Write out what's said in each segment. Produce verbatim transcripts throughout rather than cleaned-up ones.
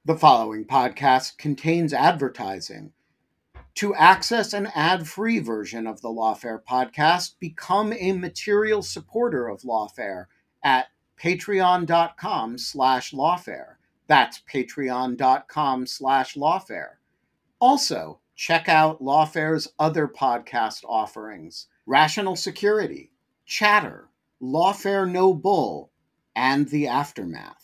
The following podcast contains advertising. To access an ad-free version of the Lawfare podcast, become a material supporter of Lawfare at patreon.com slash lawfare. That's patreon.com slash lawfare. Also, check out Lawfare's other podcast offerings: Rational Security, Chatter, Lawfare No Bull, and The Aftermath.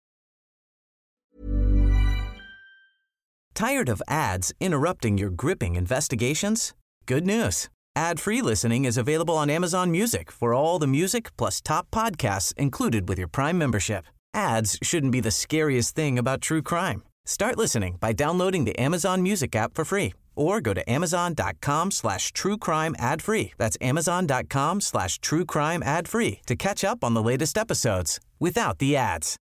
Tired of ads interrupting your gripping investigations? Good news. Ad-free listening is available on Amazon Music for all the music plus top podcasts included with your Prime membership. Ads shouldn't be the scariest thing about true crime. Start listening by downloading the Amazon Music app for free or go to amazon.com slash true crime ad free. That's amazon.com slash true crime ad free to catch up on the latest episodes without the ads.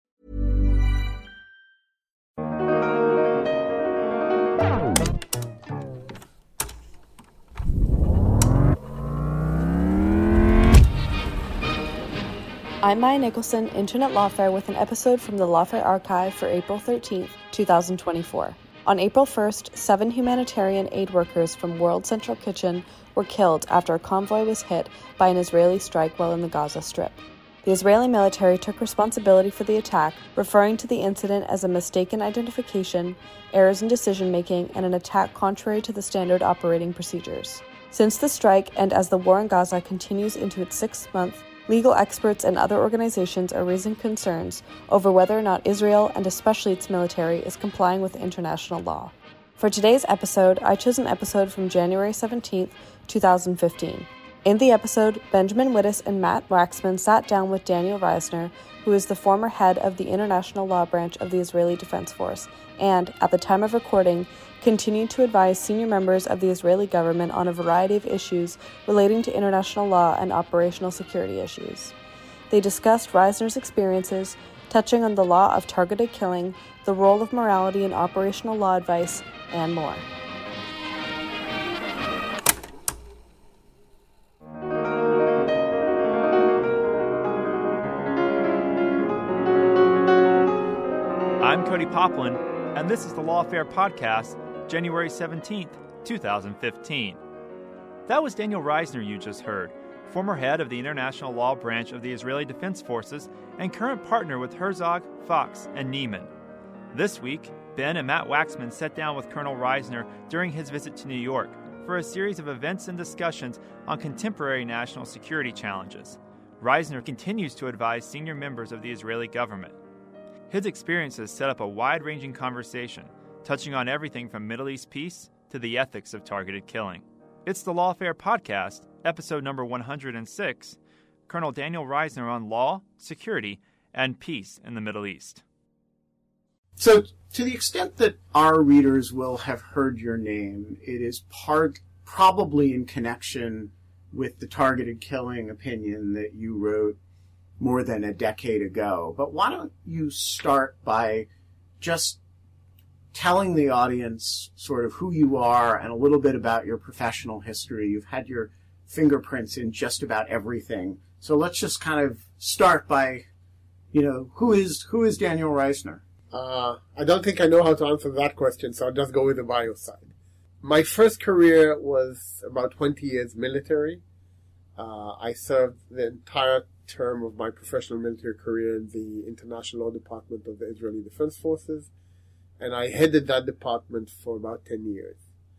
I'm Maya Nicholson, intern at Lawfare, with an episode from the Lawfare Archive for April thirteenth, twenty twenty-four. On April first, seven humanitarian aid workers from World Central Kitchen were killed after a convoy was hit by an Israeli strike while in the Gaza Strip. The Israeli military took responsibility for the attack, referring to the incident as a mistaken identification, errors in decision-making, and an attack contrary to the standard operating procedures. Since the strike, and as the war in Gaza continues into its sixth month, legal experts and other organizations are raising concerns over whether or not Israel, and especially its military, is complying with international law. For today's episode, I chose an episode from January seventeenth, twenty fifteen. In the episode, Benjamin Wittes and Matt Waxman sat down with Daniel Reisner, who is the former head of the International Law Branch of the Israeli Defense Force, and, at the time of recording, continued to advise senior members of the Israeli government on a variety of issues relating to international law and operational security issues. They discussed Reisner's experiences, touching on the law of targeted killing, the role of morality in operational law advice, and more. I'm Cody Poplin, and this is the Lawfare Podcast, January seventeenth, twenty fifteen. That was Daniel Reisner you just heard, former head of the International Law Branch of the Israeli Defense Forces and current partner with Herzog, Fox, and Neiman. This week, Ben and Matt Waxman sat down with Colonel Reisner during his visit to New York for a series of events and discussions on contemporary national security challenges. Reisner continues to advise senior members of the Israeli government. His experiences set up a wide-ranging conversation, touching on everything from Middle East peace to the ethics of targeted killing. It's the Lawfare Podcast, episode number one hundred six, Colonel Daniel Reisner on law, security, and peace in the Middle East. So, to the extent that our readers will have heard your name, it is part, probably in connection with the targeted killing opinion that you wrote more than a decade ago. But why don't you start by just telling the audience sort of who you are and a little bit about your professional history. You've had your fingerprints in just about everything. So let's just kind of start by, you know, who is who is Daniel Reisner? Uh, I don't think I know how to answer that question, so I'll just go with the bio side. My first career was about twenty years military. Uh, I served the entire term of my professional military career in the International Law Department of the Israeli Defense Forces, and I headed that department for about ten years.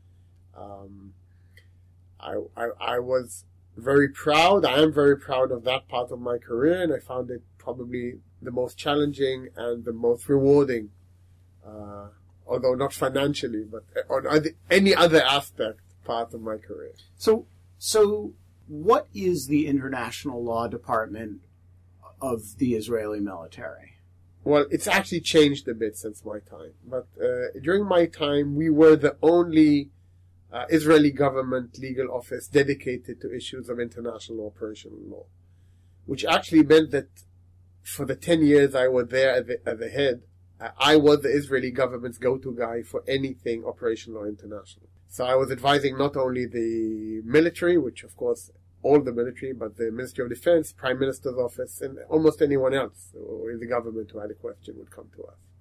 Um, I, I, I was very proud, I am very proud of that part of my career, and I found it probably the most challenging and the most rewarding, uh, although not financially, but on other, any other aspect part of my career. So, so what is the International Law Department of the Israeli military? Well, it's actually changed a bit since my time. But uh, during my time, we were the only uh, Israeli government legal office dedicated to issues of international operational law, which actually meant that for the ten years I was there as the, as the head, uh, I was the Israeli government's go-to guy for anything operational or international. So I was advising not only the military, which of course all the military, but the Ministry of Defense, Prime Minister's office, and almost anyone else in the government who had a question would come to us.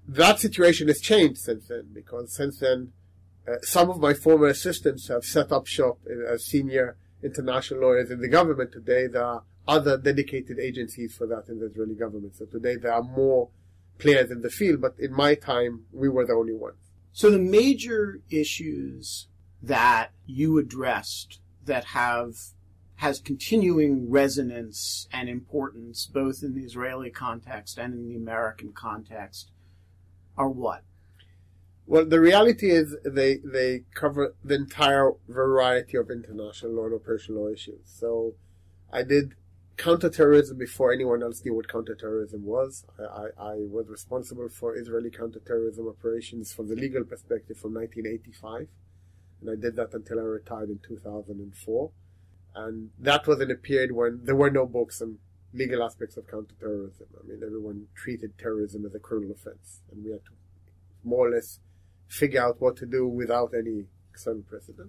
that situation has changed since then, because since then, uh, some of my former assistants have set up shop as senior international lawyers in the government. Today, there are other dedicated agencies for that in the Israeli government. So today, there are more players in the field, but in my time, we were the only ones. So the major issues that you addressed that have has continuing resonance and importance both in the Israeli context and in the American context are what? Well, the reality is they they cover the entire variety of international law and operational law issues. So I did counterterrorism before anyone else knew what counterterrorism was. I, I, I was responsible for Israeli counterterrorism operations from the legal perspective from nineteen eighty-five. And I did that until I retired in two thousand four. And that was in a period when there were no books on legal aspects of counterterrorism. I mean, everyone treated terrorism as a criminal offense. And we had to more or less figure out what to do without any external precedent.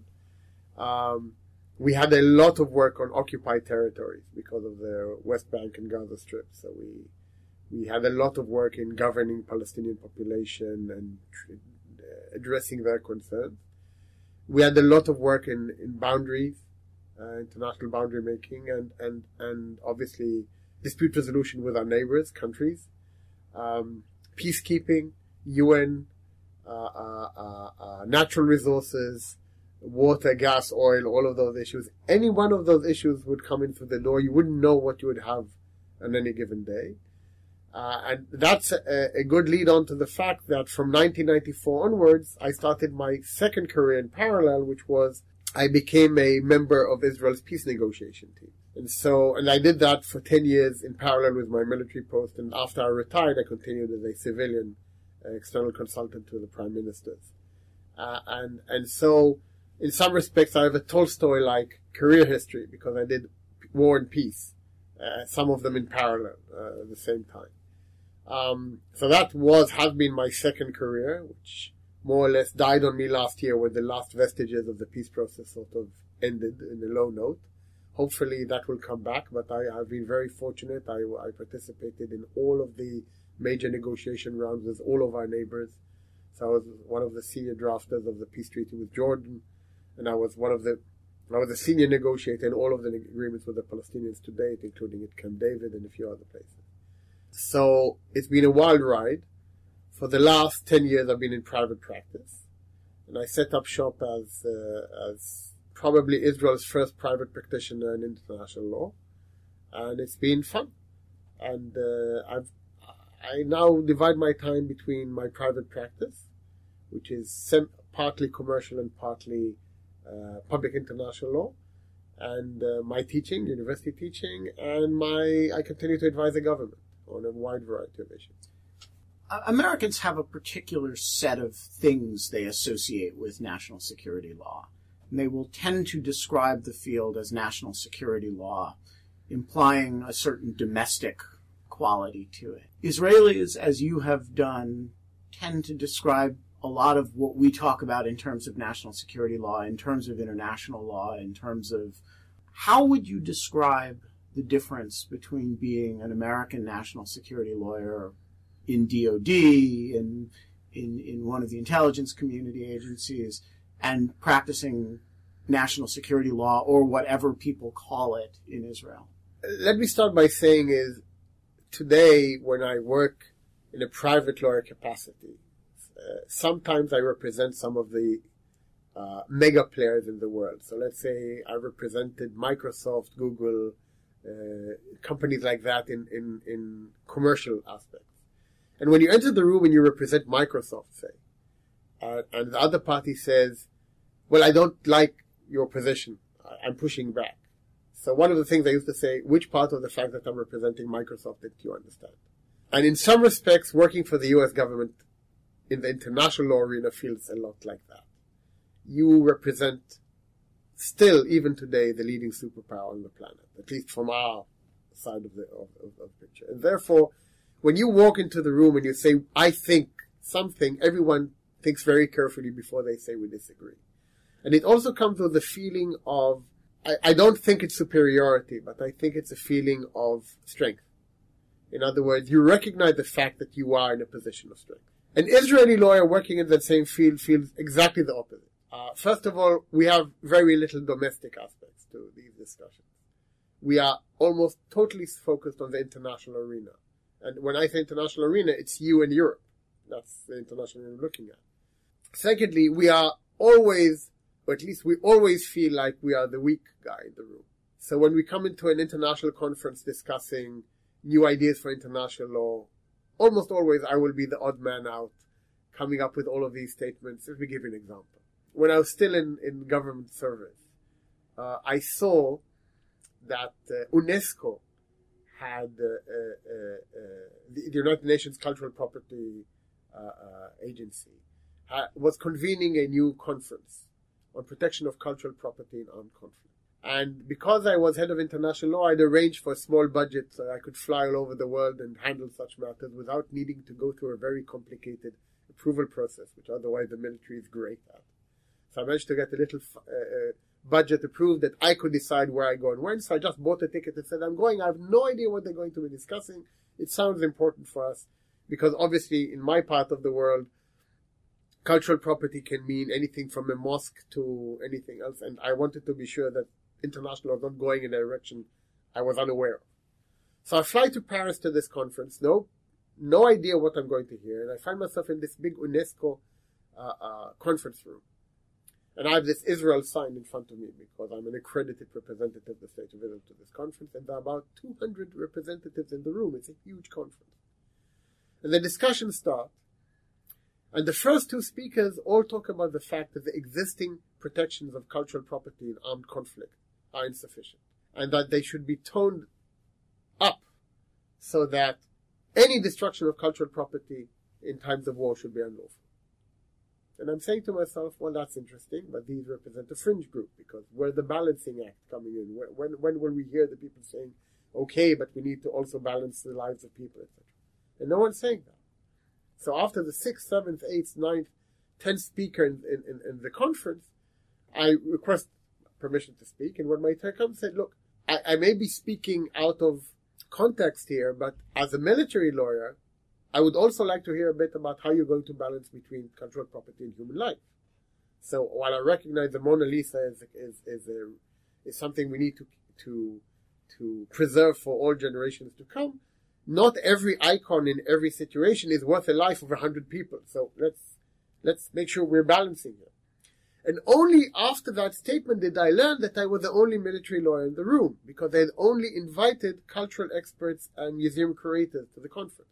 Um, we had a lot of work on occupied territories because of the West Bank and Gaza Strip. So we we had a lot of work in governing Palestinian population and uh, addressing their concerns. We had a lot of work in, in boundaries, uh, international boundary making, and, and, and obviously dispute resolution with our neighbors, countries, um, peacekeeping, U N, uh, uh, uh, uh, natural resources, water, gas, oil, all of those issues. Any one of those issues would come in through the door. You wouldn't know what you would have on any given day. Uh, and that's a, a good lead on to the fact that from nineteen ninety-four onwards, I started my second career in parallel, which was I became a member of Israel's peace negotiation team. And so, and I did that for ten years in parallel with my military post. And after I retired, I continued as a civilian uh, external consultant to the prime ministers. Uh, and, and so, in some respects, I have a Tolstoy-like career history because I did war and peace, uh, some of them in parallel uh, at the same time. Um, so that was, has been my second career, which more or less died on me last year when the last vestiges of the peace process sort of ended in a low note. Hopefully that will come back, but I have been very fortunate. I, I participated in all of the major negotiation rounds with all of our neighbors. So I was one of the senior drafters of the peace treaty with Jordan, and I was one of the, I was a senior negotiator in all of the agreements with the Palestinians to date, including at Camp David and a few other places. So it's been a wild ride. For the last ten years, I've been in private practice, and I set up shop as uh, as probably Israel's first private practitioner in international law, and it's been fun. And uh, I've I now divide my time between my private practice, which is sem- partly commercial and partly uh, public international law, and uh, my teaching, university teaching, and my I continue to advise the government on a wide variety of issues. Americans have a particular set of things they associate with national security law. And they will tend to describe the field as national security law, implying a certain domestic quality to it. Israelis, as you have done, tend to describe a lot of what we talk about in terms of national security law, in terms of international law, in terms of how would you describe the difference between being an American national security lawyer in D O D, in, in, in one of the intelligence community agencies, and practicing national security law, or whatever people call it in Israel? Let me start by saying is, today, when I work in a private lawyer capacity, uh, sometimes I represent some of the uh, mega players in the world. So let's say I represented Microsoft, Google, uh, companies like that in, in, in commercial aspects. And when you enter the room and you represent Microsoft, say, uh, and the other party says, well, I don't like your position, I'm pushing back. So one of the things I used to say, which part of the fact that I'm representing Microsoft did you understand? And in some respects, working for the U S government in the international law arena feels a lot like that. You represent still, even today, the leading superpower on the planet, at least from our side of the, of, of, of the picture. And therefore, when you walk into the room and you say, I think something, everyone thinks very carefully before they say we disagree. And it also comes with the feeling of, I, I don't think it's superiority, but I think it's a feeling of strength. In other words, you recognize the fact that you are in a position of strength. An Israeli lawyer working in that same field feels exactly the opposite. Uh, first of all, we have very little domestic aspects to these discussions. We are almost totally focused on the international arena. And when I say international arena, it's you and Europe. That's the international arena we're looking at. Secondly, we are always, or at least we always feel like we are the weak guy in the room. So when we come into an international conference discussing new ideas for international law, almost always I will be the odd man out, coming up with all of these statements. Let me give you an example. When I was still in, in government service, uh, I saw that uh, UNESCO had uh, uh, uh, the, the United Nations Cultural Property uh, uh, Agency uh, was convening a new conference on protection of cultural property in armed conflict. And because I was head of international law, I'd arranged for a small budget so I could fly all over the world and handle such matters without needing to go through a very complicated approval process, which otherwise the military is great at. So I managed to get a little uh, budget approved that I could decide where I go and when. So I just bought a ticket and said, I'm going. I have no idea what they're going to be discussing. It sounds important for us because obviously in my part of the world, cultural property can mean anything from a mosque to anything else. And I wanted to be sure that international was not going in a direction I was unaware of. So I fly to Paris to this conference. No, no idea what I'm going to hear. And I find myself in this big UNESCO uh, uh, conference room. And I have this Israel sign in front of me because I'm an accredited representative of the State of Israel to this conference. And there are about two hundred representatives in the room. It's a huge conference. And the discussions start. And the first two speakers all talk about the fact that the existing protections of cultural property in armed conflict are insufficient. And that they should be toned up so that any destruction of cultural property in times of war should be unlawful. And I'm saying to myself, well, that's interesting, but these represent a fringe group because where's the balancing act coming in? When, when will we hear the people saying, okay, but we need to also balance the lives of people, et cetera? And no one's saying that. So after the sixth, seventh, eighth, ninth, tenth speaker in, in, in the conference, I request permission to speak. And when my turn comes, I said, look, I, I may be speaking out of context here, but as a military lawyer, I would also like to hear a bit about how you're going to balance between cultural property and human life. So while I recognize the Mona Lisa is is is, a, is something we need to to to preserve for all generations to come, not every icon in every situation is worth a life of a hundred people. So let's let's make sure we're balancing here. And only after that statement did I learn that I was the only military lawyer in the room because they had only invited cultural experts and museum curators to the conference.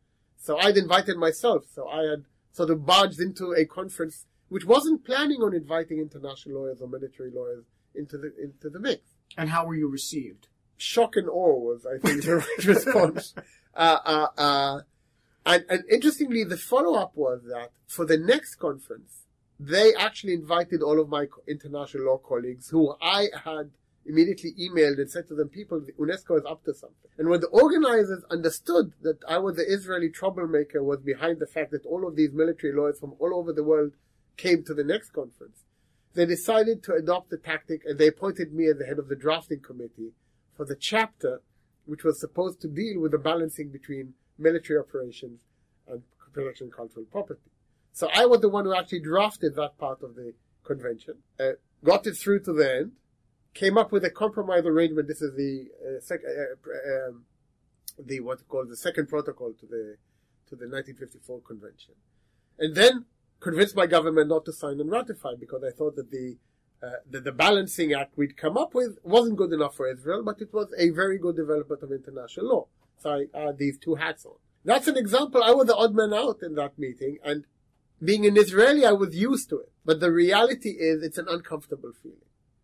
So I'd invited myself. So I had sort of barged into a conference which wasn't planning on inviting international lawyers or military lawyers into the into the mix. And how were you received? Shock and awe was, I think, the right response. Uh, uh, uh, and, and interestingly, the follow-up was that for the next conference, they actually invited all of my international law colleagues who I had immediately emailed and said to them, people, UNESCO is up to something. And when the organizers understood that I was the Israeli troublemaker was behind the fact that all of these military lawyers from all over the world came to the next conference, they decided to adopt the tactic and they appointed me as the head of the drafting committee for the chapter which was supposed to deal with the balancing between military operations and protection of cultural property. So I was the one who actually drafted that part of the convention, uh, got it through to the end, came up with a compromise arrangement. This is the uh, sec- uh, um, the what called the second protocol to the to the nineteen fifty-four convention, and then convinced my government not to sign and ratify because I thought that the uh, the, the balancing act we'd come up with wasn't good enough for Israel, but it was a very good development of international law. So I had these two hats on. That's an example. I was the odd man out in that meeting, and being an Israeli, I was used to it. But the reality is, it's an uncomfortable feeling.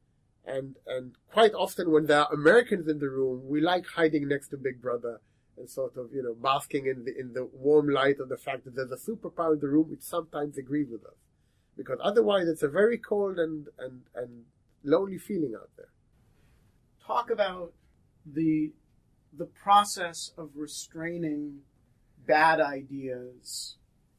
And and quite often when there are Americans in the room, we like hiding next to Big Brother and sort of, you know, basking in the in the warm light of the fact that there's a superpower in the room which sometimes agrees with us. Because otherwise it's a very cold and, and, and lonely feeling out there. Talk about the the process of restraining bad ideas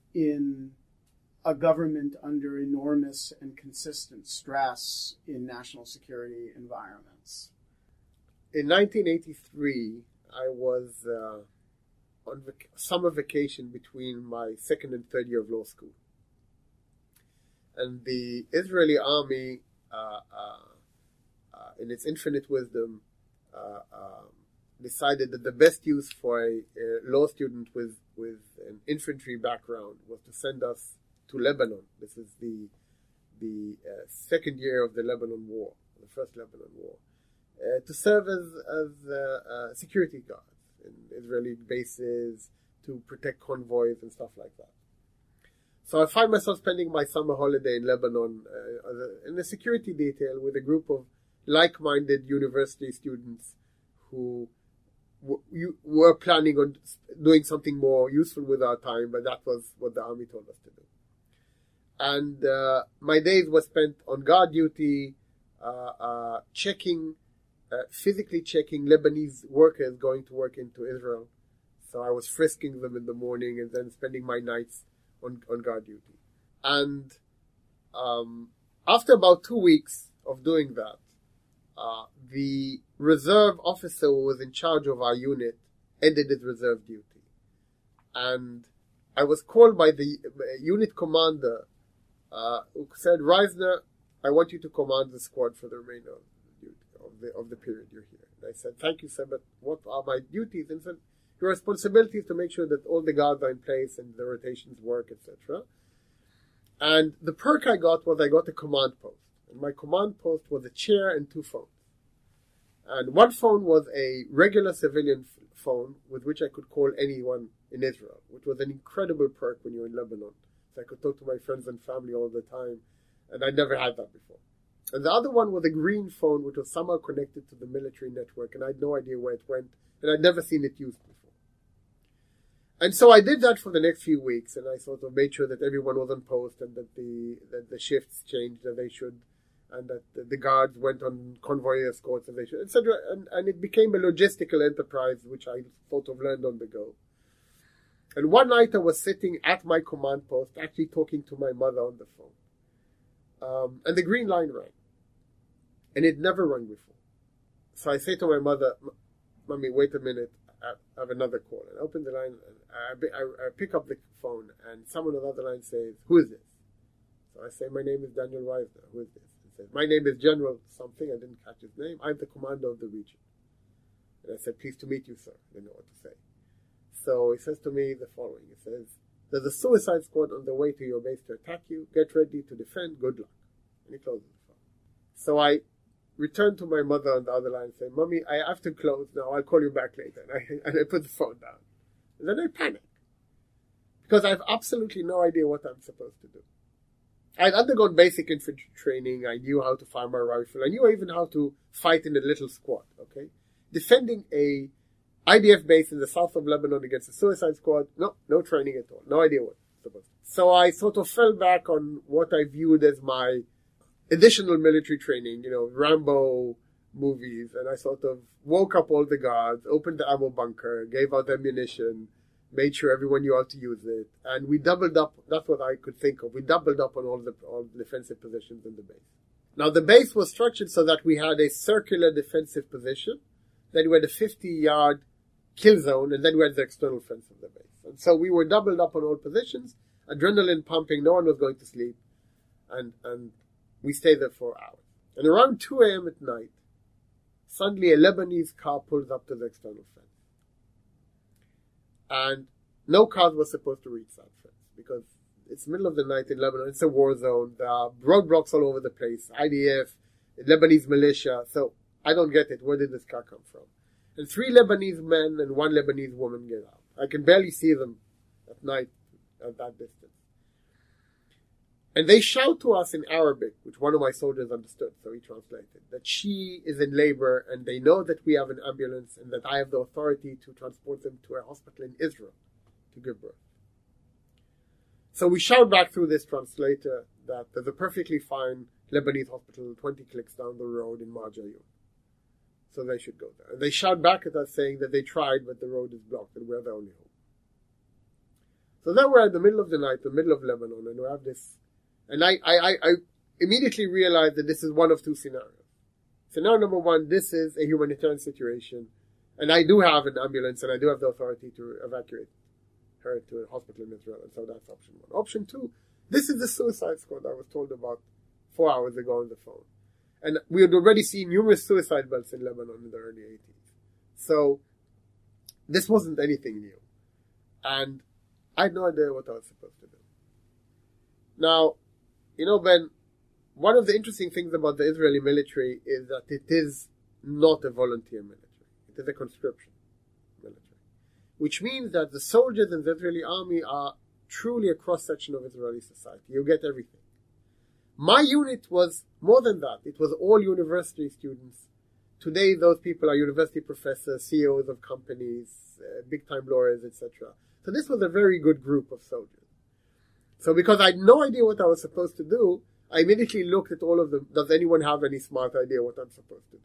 in a government under enormous and consistent stress in national security environments. In nineteen eighty-three, I was uh, on vac- summer vacation between my second and third year of law school. And the Israeli army, uh, uh, uh, in its infinite wisdom, uh, um, decided that the best use for a, a law student with, with an infantry background was to send us to Lebanon. This is the the uh, second year of the Lebanon War, the first Lebanon War, uh, to serve as, as uh, uh, security guards in Israeli bases, to protect convoys and stuff like that. So I find myself spending my summer holiday in Lebanon uh, in a security detail with a group of like-minded university students who w- were planning on doing something more useful with our time, but that was what the army told us to do. And uh, my days were spent on guard duty, uh, uh, checking, uh, physically checking Lebanese workers going to work into Israel. So I was frisking them in the morning and then spending my nights on, on guard duty. And um, after about two weeks of doing that, uh, the reserve officer who was in charge of our unit ended his reserve duty. And I was called by the unit commander Uh, who said, Reisner, I want you to command the squad for the remainder of the, duty, of the of the period you're here. And I said, thank you, sir, but what are my duties? And said, your responsibility is to make sure that all the guards are in place and the rotations work, et cetera. And the perk I got was I got a command post. And my command post was a chair and two phones. And one phone was a regular civilian f- phone with which I could call anyone in Israel, which was an incredible perk when you're in Lebanon. So I could talk to my friends and family all the time, and I'd never had that before. And the other one was a green phone, which was somehow connected to the military network, and I had no idea where it went, and I'd never seen it used before. And so I did that for the next few weeks, and I sort of made sure that everyone was on post, and that the that the shifts changed as they should, and that the, the guards went on convoy escorts as they should, et cetera. And, and it became a logistical enterprise, which I sort of learned on the go. And one night I was sitting at my command post, actually talking to my mother on the phone. Um, and the green line rang. And it never rang before. So I say to my mother, Mommy, wait a minute, I have another call. And I open the line, and I, I, I pick up the phone, and someone on the other line says, who is this? So I say, my name is Daniel Reisner. Who is this? He says, my name is General something. I didn't catch his name. I'm the commander of the region. And I said, pleased to meet you, sir. I didn't know what to say. So he says to me the following. He says, there's a suicide squad on the way to your base to attack you. Get ready to defend. Good luck. And he closes the phone. So I return to my mother on the other line and say, Mommy, I have to close now. I'll call you back later. And I, and I put the phone down. And then I panic. Because I have absolutely no idea what I'm supposed to do. I'd undergone basic infantry training. I knew how to fire my rifle. I knew even how to fight in a little squad. Okay, defending a I D F base in the south of Lebanon against a suicide squad. No, no training at all. No idea what I'm supposed to do. So I sort of fell back on what I viewed as my additional military training, you know, Rambo movies. And I sort of woke up all the guards, opened the ammo bunker, gave out ammunition, made sure everyone knew how to use it. And we doubled up. That's what I could think of. We doubled up on all the, all the defensive positions in the base. Now, the base was structured so that we had a circular defensive position. Then we had a fifty-yard kill zone, and then we had the external fence of the base. And so we were doubled up on all positions, adrenaline pumping, no one was going to sleep, and, and we stayed there for hours. And around two a.m. at night, suddenly a Lebanese car pulls up to the external fence. And no cars were supposed to reach that fence, because it's the middle of the night in Lebanon, it's a war zone, there are roadblocks all over the place, I D F, Lebanese militia, so I don't get it, where did this car come from? And three Lebanese men and one Lebanese woman get out. I can barely see them at night at that distance. And they shout to us in Arabic, which one of my soldiers understood, so he translated, that she is in labor and they know that we have an ambulance and that I have the authority to transport them to a hospital in Israel to give birth. So we shout back through this translator that there's a perfectly fine Lebanese hospital twenty clicks down the road in Marjayoun. So they should go there. And they shout back at us saying that they tried, but the road is blocked and we're the only hope. So then we're in the middle of the night, the middle of Lebanon, and we have this. And I, I, I immediately realized that this is one of two scenarios. Scenario number one, this is a humanitarian situation. And I do have an ambulance, and I do have the authority to evacuate her to a hospital in Israel. And so that's option one. Option two, this is the suicide squad I was told about four hours ago on the phone. And we had already seen numerous suicide belts in Lebanon in the early eighties. So this wasn't anything new. And I had no idea what I was supposed to do. Now, you know, Ben, one of the interesting things about the Israeli military is that it is not a volunteer military. It is a conscription military. Which means that the soldiers in the Israeli army are truly a cross-section of Israeli society. You get everything. My unit was more than that. It was all university students. Today, those people are university professors, C E Os of companies, uh, big-time lawyers, et cetera. So this was a very good group of soldiers. So because I had no idea what I was supposed to do, I immediately looked at all of them. Does anyone have any smart idea what I'm supposed to do?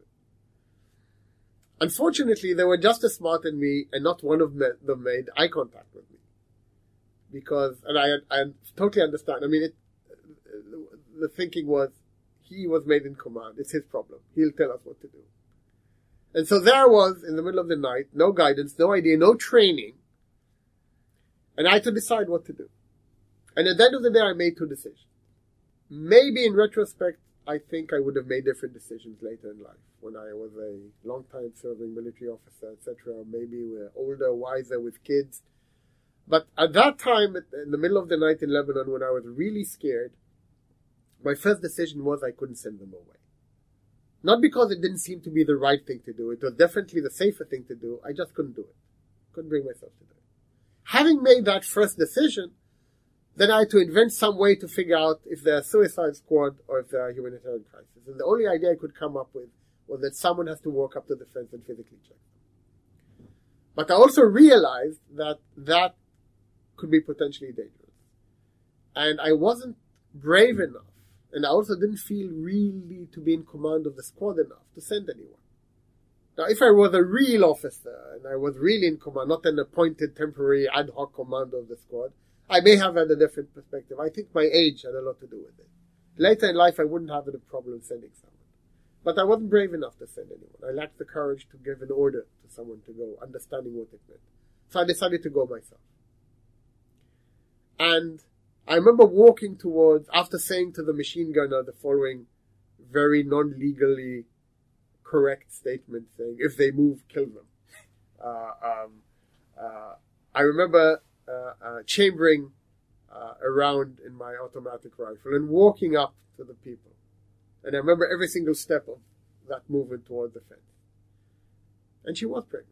Unfortunately, they were just as smart as me, and not one of them made eye contact with me. Because, and I, I totally understand. I mean, it, the thinking was, he was made in command. It's his problem. He'll tell us what to do. And so there I was in the middle of the night, no guidance, no idea, no training. And I had to decide what to do. And at the end of the day, I made two decisions. Maybe in retrospect, I think I would have made different decisions later in life. When I was a long-time serving military officer, et cetera. Maybe we're older, wiser, with kids. But at that time, in the middle of the night in Lebanon, when I was really scared, my first decision was I couldn't send them away. Not because it didn't seem to be the right thing to do. It was definitely the safer thing to do. I just couldn't do it. Couldn't bring myself to do it. Having made that first decision, then I had to invent some way to figure out if they're a suicide squad or if they're a humanitarian crisis. And the only idea I could come up with was that someone has to walk up to the fence and physically check them. But I also realized that that could be potentially dangerous. And I wasn't brave enough, and I also didn't feel really to be in command of the squad enough to send anyone. Now, if I was a real officer, and I was really in command, not an appointed temporary ad hoc commander of the squad, I may have had a different perspective. I think my age had a lot to do with it. Later in life, I wouldn't have a problem sending someone. But I wasn't brave enough to send anyone. I lacked the courage to give an order to someone to go, understanding what it meant. So I decided to go myself. And I remember walking towards, after saying to the machine gunner the following very non-legally correct statement, saying, if they move, kill them. Uh, um, uh, I remember uh, uh, chambering uh, around in my automatic rifle and walking up to the people. And I remember every single step of that movement toward the fence. And she was pregnant.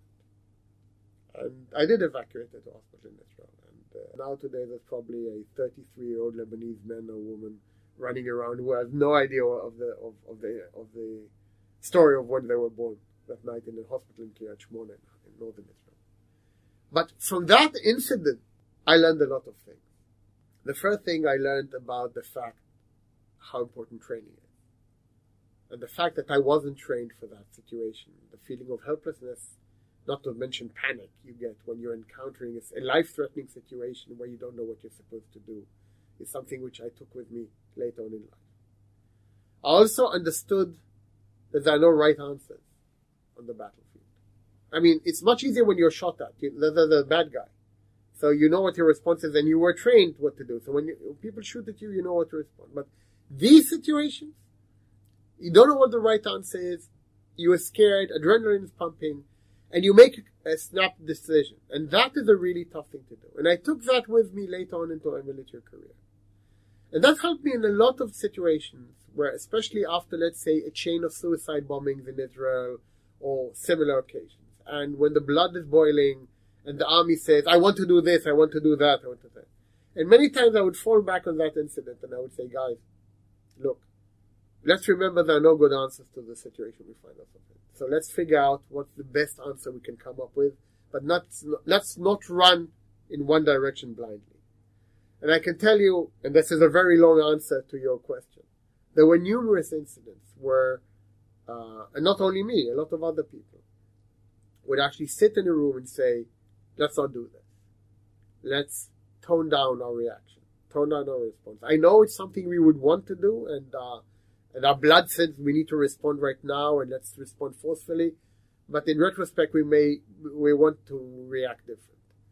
And I did evacuate her to hospital in Israel. And uh, now today there's probably a thirty-three-year-old Lebanese man or woman running around who has no idea of the of, of the of the story of when they were born that night in the hospital in Kiryat Shmona in northern Israel. But from that incident, I learned a lot of things. The first thing I learned about the fact how important training is. And the fact that I wasn't trained for that situation, the feeling of helplessness, not to mention panic you get when you're encountering a life-threatening situation where you don't know what you're supposed to do, is something which I took with me later on in life. I also understood that there are no right answers on the battlefield. I mean, it's much easier when you're shot at. You're the, the, the bad guy. So you know what your response is and you were trained what to do. So when, you, when people shoot at you, you know what to respond. But these situations, you don't know what the right answer is. You are scared, adrenaline is pumping, and you make a snap decision. And that is a really tough thing to do. And I took that with me later on into my military career. And that helped me in a lot of situations where, especially after, let's say, a chain of suicide bombings in Israel or similar occasions. And when the blood is boiling and the army says, I want to do this, I want to do that, I want to do that. And many times I would fall back on that incident and I would say, guys, look, let's remember there are no good answers to the situation we find ourselves in. So let's figure out what's the best answer we can come up with, but not, let's not run in one direction blindly. And I can tell you, and this is a very long answer to your question, there were numerous incidents where, uh, and not only me, a lot of other people would actually sit in a room and say, let's not do this. Let's tone down our reaction, tone down our response. I know it's something we would want to do, and uh, and our blood says we need to respond right now, and let's respond forcefully. but in retrospect, we may we want to react different.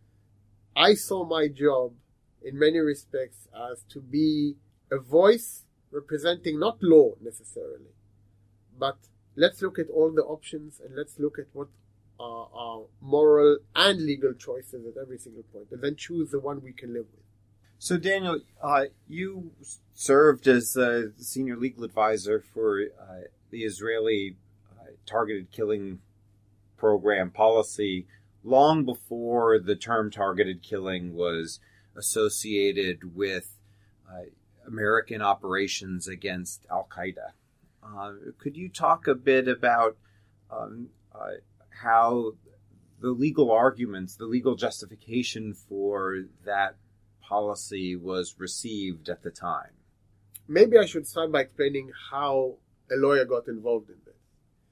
I saw my job, in many respects, as to be a voice representing not law necessarily, but let's look at all the options and let's look at what are our moral and legal choices at every single point, and then choose the one we can live with. So, Daniel, uh, you served as a senior legal advisor for uh, the Israeli uh, targeted killing program policy long before the term targeted killing was associated with uh, American operations against Al-Qaeda. Uh, could you talk a bit about um, uh, how the legal arguments, the legal justification for that policy was received at the time? Maybe I should start by explaining how a lawyer got involved in this.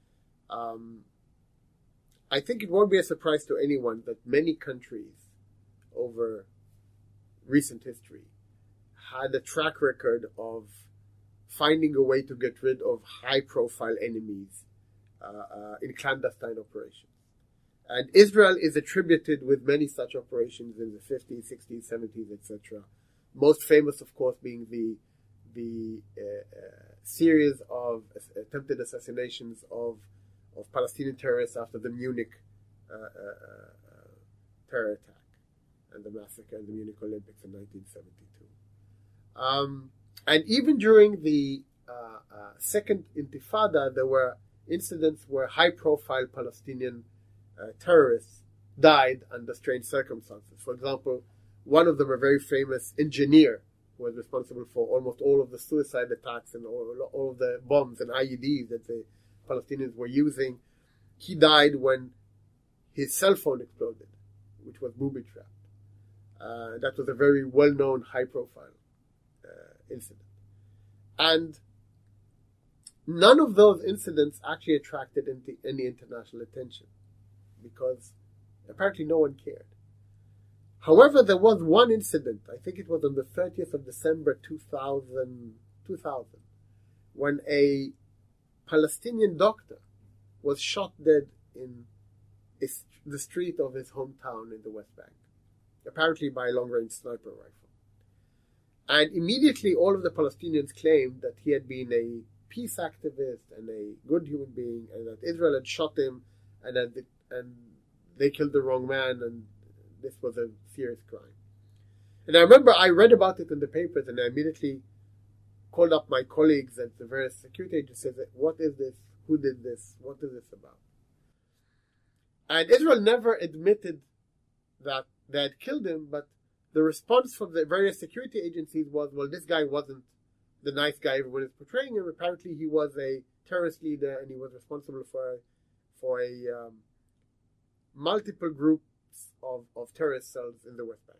Um, I think it won't be a surprise to anyone that many countries over recent history had a track record of finding a way to get rid of high-profile enemies uh, uh, in clandestine operations. And Israel is attributed with many such operations in the fifties, sixties, seventies, et cetera. Most famous, of course, being the the uh, uh, series of attempted assassinations of of Palestinian terrorists after the Munich uh, uh, uh, terror attack and the massacre in the Munich Olympics in nineteen seventy-two. Um, and even during the uh, uh, Second Intifada, there were incidents where high-profile Palestinian uh, terrorists died under strange circumstances. For example, one of them, a very famous engineer, who was responsible for almost all of the suicide attacks and all, all of the bombs and I E Ds that the Palestinians were using. He died when his cell phone exploded, which was booby-trapped. Uh, that was a very well-known, high-profile uh, incident. And none of those incidents actually attracted any international attention because apparently no one cared. However, there was one incident, I think it was on the thirtieth of December two thousand, two thousand, when a Palestinian doctor was shot dead in the street of his hometown in the West Bank, apparently by a long-range sniper rifle. And immediately all of the Palestinians claimed that he had been a peace activist and a good human being, and that Israel had shot him, and that the, and they killed the wrong man, and this was a serious crime. And I remember I read about it in the papers, and I immediately called up my colleagues at the various security agencies. What is this? Who did this? What is this about? And Israel never admitted that they had killed him, but the response from the various security agencies was, well, this guy wasn't the nice guy everyone is portraying him. Apparently he was a terrorist leader, and he was responsible for, for a um, multiple groups of, of terrorist cells in the West Bank.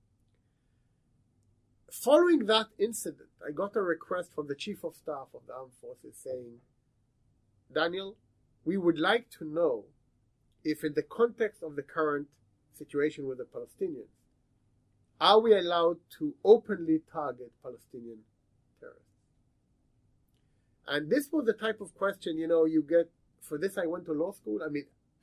Following that incident, I got a request from the Chief of Staff of the Armed Forces saying, Daniel, we would like to know if in the context of the current situation with the Palestinians, are we allowed to openly target Palestinian terrorists? And this was the type of question, you know, you get, for this I went to law school. I mean,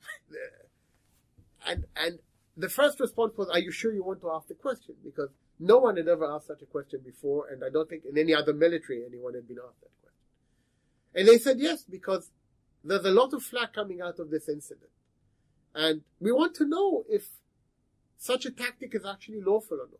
and and the first response was, are you sure you want to ask the question? Because no one had ever asked such a question before, and I don't think in any other military anyone had been asked that question. And they said yes, because there's a lot of flack coming out of this incident. And we want to know if such a tactic is actually lawful or not.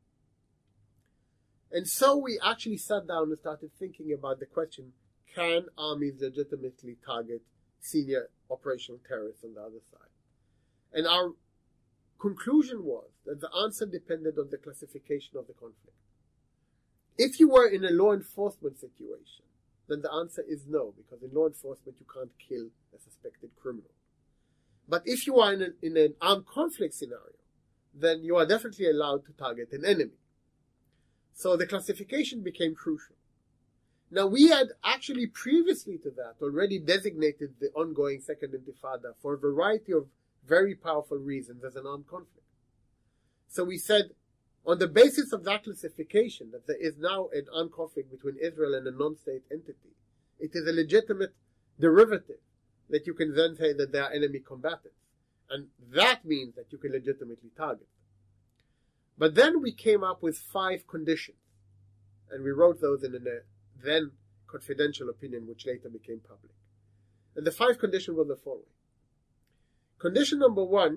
And so we actually sat down and started thinking about the question, can armies legitimately target senior operational terrorists on the other side? And our conclusion was that the answer depended on the classification of the conflict. If you were in a law enforcement situation, then the answer is no, because in law enforcement you can't kill a suspected criminal. But if you are in, a, in an armed conflict scenario, then you are definitely allowed to target an enemy. So the classification became crucial. Now, we had actually previously to that already designated the ongoing Second Intifada for a variety of very powerful reasons as an armed conflict. So we said, on the basis of that classification, that there is now an armed conflict between Israel and a non-state entity, it is a legitimate derivative that you can then say that they are enemy combatants. And that means that you can legitimately target them. But then we came up with five conditions. And we wrote those in a then confidential opinion, which later became public. And the five conditions were the following. Condition number one,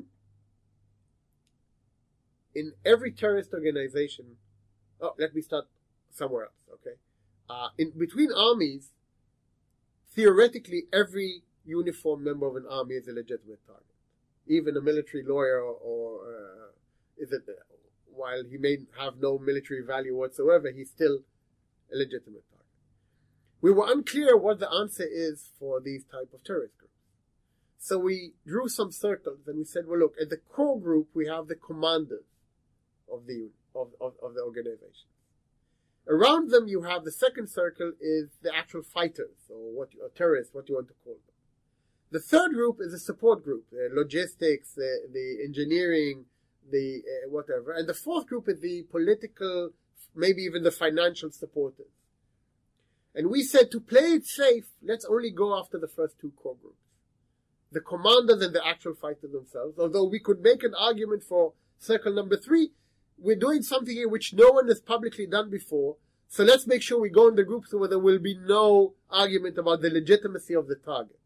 in every terrorist organization, oh, let me start somewhere else, okay? Uh, in between armies, theoretically, every uniformed member of an army is a legitimate target. Even a military lawyer, or, or uh, is it, uh, while he may have no military value whatsoever, he's still a legitimate target. We were unclear what the answer is for these type of terrorist groups. So we drew some circles and we said, well, look, at the core group, we have the commanders of the of, of, of the organization. Around them, you have the second circle is the actual fighters, or what you, or terrorists, what you want to call them. The third group is a support group, the logistics, the, the engineering, the uh, whatever. And the fourth group is the political, maybe even the financial supporters. And we said to play it safe, let's only go after the first two core groups. The commanders and the actual fighters themselves. Although we could make an argument for circle number three, we're doing something here which no one has publicly done before. So let's make sure we go in the groups where there will be no argument about the legitimacy of the target.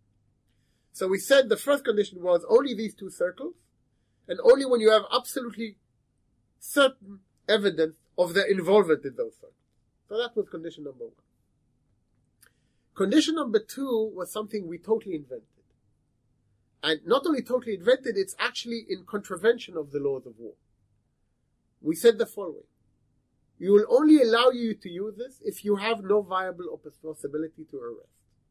So we said the first condition was only these two circles, and only when you have absolutely certain evidence of their involvement in those circles. So that was condition number one. Condition number two was something we totally invented. And not only totally invented, it's actually in contravention of the laws of war. We said the following. We will only allow you to use this if you have no viable possibility to arrest.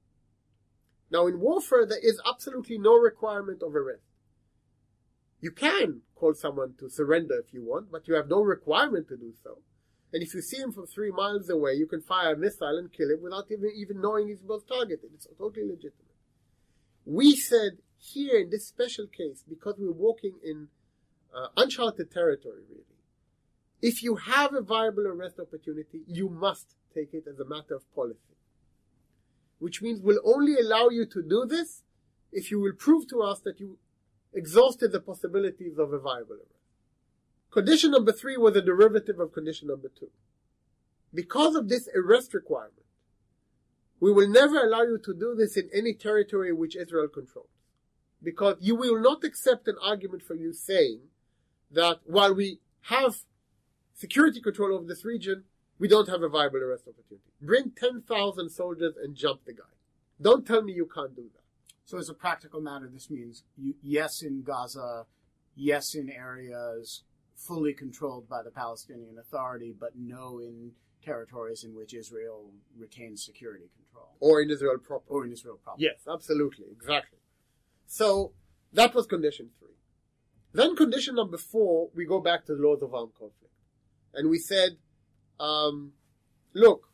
Now, in warfare, there is absolutely no requirement of arrest. You can call someone to surrender if you want, but you have no requirement to do so. And if you see him from three miles away, you can fire a missile and kill him without even, even knowing he's both targeted. It's totally legitimate. We said here in this special case, because we're walking in uh, uncharted territory, really, if you have a viable arrest opportunity, you must take it as a matter of policy. Which means we'll only allow you to do this if you will prove to us that you exhausted the possibilities of a viable arrest. Condition number three was a derivative of condition number two. Because of this arrest requirement, we will never allow you to do this in any territory which Israel controls. Because you will not accept an argument from you saying that while we have security control over this region, we don't have a viable arrest opportunity. Bring ten thousand soldiers and jump the guy. Don't tell me you can't do that. So as a practical matter, this means you, yes in Gaza, yes in areas fully controlled by the Palestinian Authority, but no in territories in which Israel retains security control. Or in Israel proper. Or in Israel proper. Yes, absolutely, exactly. So that was condition three. Then condition number four, we go back to the laws of armed conflict. And we said, um, look,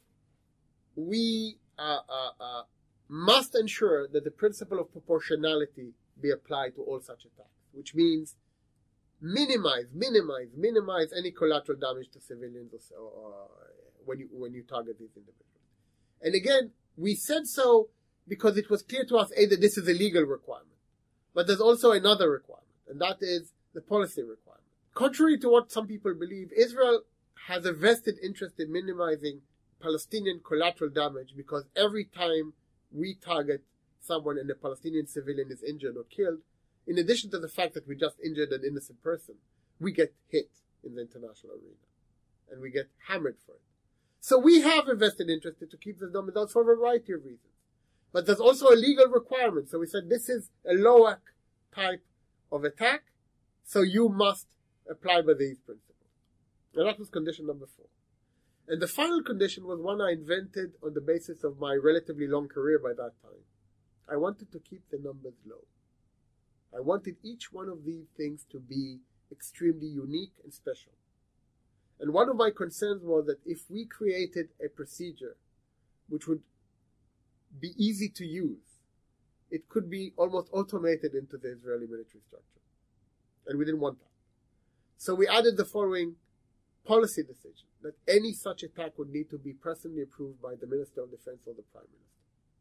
we uh, uh, uh, must ensure that the principle of proportionality be applied to all such attacks, which means minimize, minimize, minimize any collateral damage to civilians or, or, when you when you target these individuals. And again, we said so because it was clear to us, A, that this is a legal requirement. But there's also another requirement, and that is the policy requirement. Contrary to what some people believe, Israel has a vested interest in minimizing Palestinian collateral damage because every time we target someone and a Palestinian civilian is injured or killed, in addition to the fact that we just injured an innocent person, we get hit in the international arena. And we get hammered for it. So we have a vested interest to keep this number down for a variety of reasons. But there's also a legal requirement. So we said this is a lower type of attack, so you must apply by these principles. And that was condition number four. And the final condition was one I invented on the basis of my relatively long career by that time. I wanted to keep the numbers low. I wanted each one of these things to be extremely unique and special. And one of my concerns was that if we created a procedure which would be easy to use, it could be almost automated into the Israeli military structure. And we didn't want that. So we added the following policy decision, that any such attack would need to be personally approved by the Minister of Defense or the Prime Minister.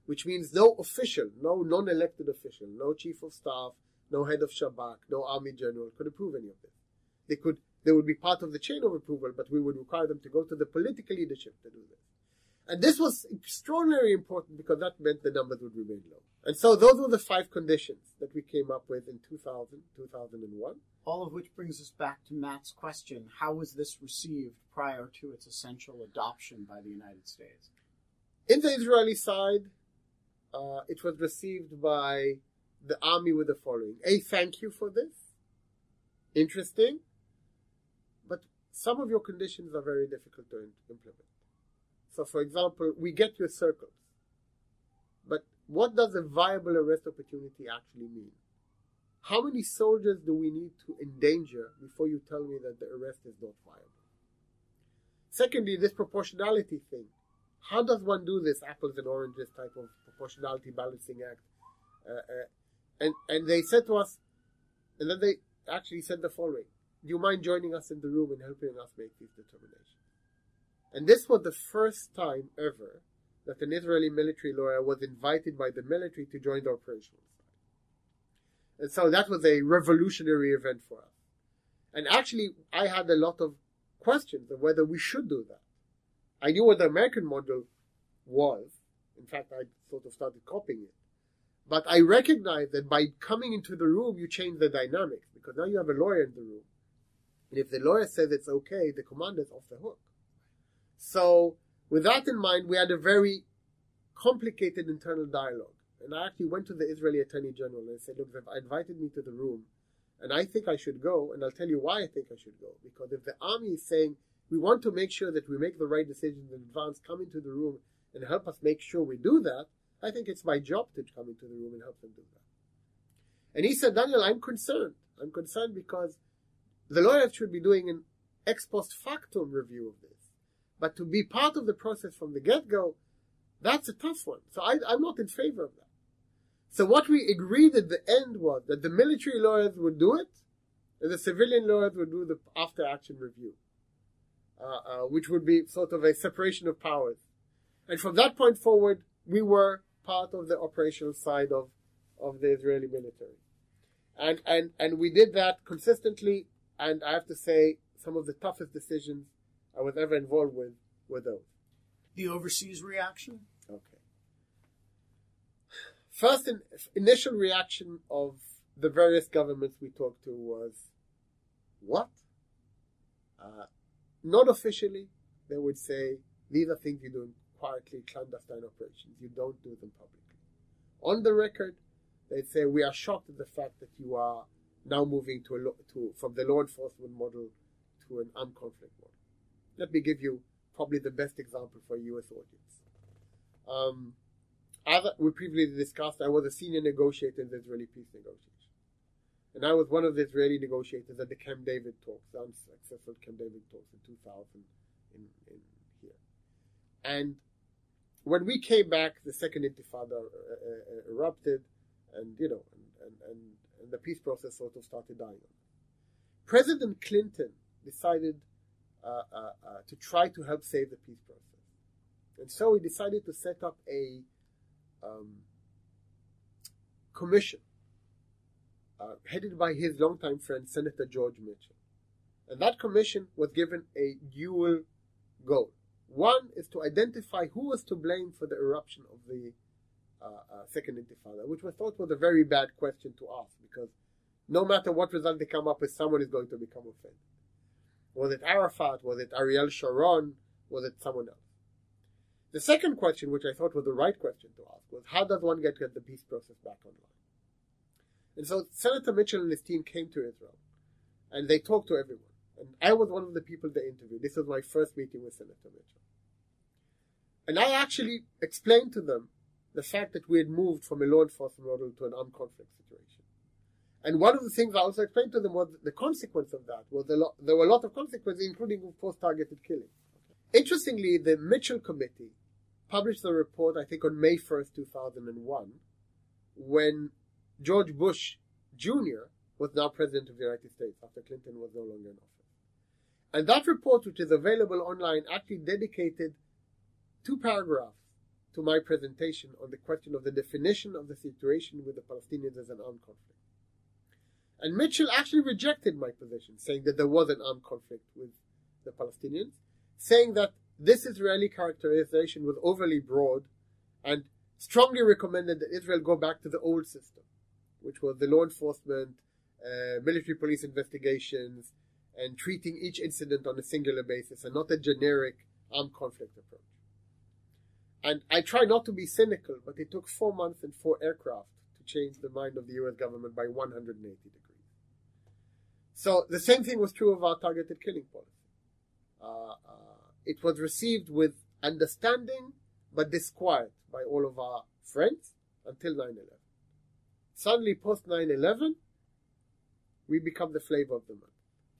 which means no official, no non-elected official, no chief of staff, no head of Shabak, no army general could approve any of this. They could, they would be part of the chain of approval, but we would require them to go to the political leadership to do this. And this was extraordinarily important because that meant the numbers would remain low. And so those were the five conditions that we came up with in two thousand, two thousand one. All of which brings us back to Matt's question. How was this received prior to its essential adoption by the United States? In the Israeli side, uh, it was received by the army with the following. A, thank you for this. Interesting. But some of your conditions are very difficult to implement. So, for example, we get your circles. But what does a viable arrest opportunity actually mean? How many soldiers do we need to endanger before you tell me that the arrest is not viable? Secondly, this proportionality thing. How does one do this apples and oranges type of proportionality balancing act? Uh, uh, and, and they said to us, and then they actually said the following. Do you mind joining us in the room and helping us make these determinations? And this was the first time ever that an Israeli military lawyer was invited by the military to join the operational side. And so that was a revolutionary event for us. And actually, I had a lot of questions of whether we should do that. I knew what the American model was. In fact, I sort of started copying it. But I recognized that by coming into the room, you change the dynamics, because now you have a lawyer in the room. And if the lawyer says it's okay, the commander's off the hook. So, with that in mind, we had a very complicated internal dialogue. And I actually went to the Israeli Attorney General and said, look, they've invited me to the room, and I think I should go, and I'll tell you why I think I should go. Because if the army is saying, we want to make sure that we make the right decisions in advance, come into the room and help us make sure we do that, I think it's my job to come into the room and help them do that. And he said, Daniel, I'm concerned. I'm concerned because the lawyers should be doing an ex post factum review of this. But to be part of the process from the get-go, that's a tough one. So I, I'm not in favor of that. So what we agreed at the end was that the military lawyers would do it, and the civilian lawyers would do the after-action review, uh, uh, which would be sort of a separation of powers. And from that point forward, we were part of the operational side of, of the Israeli military. And, and, and we did that consistently, and I have to say, some of the toughest decisions I was ever involved with were those. The overseas reaction? Okay. First in, initial reaction of the various governments we talked to was, what? Uh, not officially, they would say, these are things you do in quietly, clandestine operations. You don't do them publicly. On the record, they'd say, we are shocked at the fact that you are now moving to, a lo- to from the law enforcement model to an armed conflict model. Let me give you probably the best example for a U S audience. Um, as we previously discussed, I was a senior negotiator in the Israeli peace negotiation. And I was one of the Israeli negotiators at the Camp David talks, the unsuccessful Camp David talks in two thousand in, in here. And when we came back, the second Intifada uh, uh, erupted, and, you know, and, and, and, and the peace process sort of started dying. President Clinton decided Uh, uh, uh, to try to help save the peace process. And so he decided to set up a um, commission uh, headed by his longtime friend, Senator George Mitchell. And that commission was given a dual goal. One is to identify who was to blame for the eruption of the uh, uh, Second Intifada, which was thought was a very bad question to ask, because no matter what result they come up with, someone is going to become offended. Was it Arafat? Was it Ariel Sharon? Was it someone else? The second question, which I thought was the right question to ask, was how does one get the peace process back online? And so Senator Mitchell and his team came to Israel, and they talked to everyone. And I was one of the people they interviewed. This was my first meeting with Senator Mitchell. And I actually explained to them the fact that we had moved from a law enforcement model to an armed conflict situation. And one of the things I also explained to them was the consequence of that was a lot, there were a lot of consequences, including, of course, targeted killing. Okay. Interestingly, the Mitchell Committee published a report, I think, on May first, two thousand one, when George Bush Junior was now President of the United States, after Clinton was no longer in office. And that report, which is available online, actually dedicated two paragraphs to my presentation on the question of the definition of the situation with the Palestinians as an armed conflict. And Mitchell actually rejected my position, saying that there was an armed conflict with the Palestinians, saying that this Israeli characterization was overly broad and strongly recommended that Israel go back to the old system, which was the law enforcement, uh, military police investigations, and treating each incident on a singular basis and not a generic armed conflict approach. And I try not to be cynical, but it took four months and four aircraft to change the mind of the U S government by one hundred eighty degrees. So the same thing was true of our targeted killing policy. Uh, uh, it was received with understanding but disquiet by all of our friends until nine eleven. Suddenly, post nine eleven, we become the flavor of the month.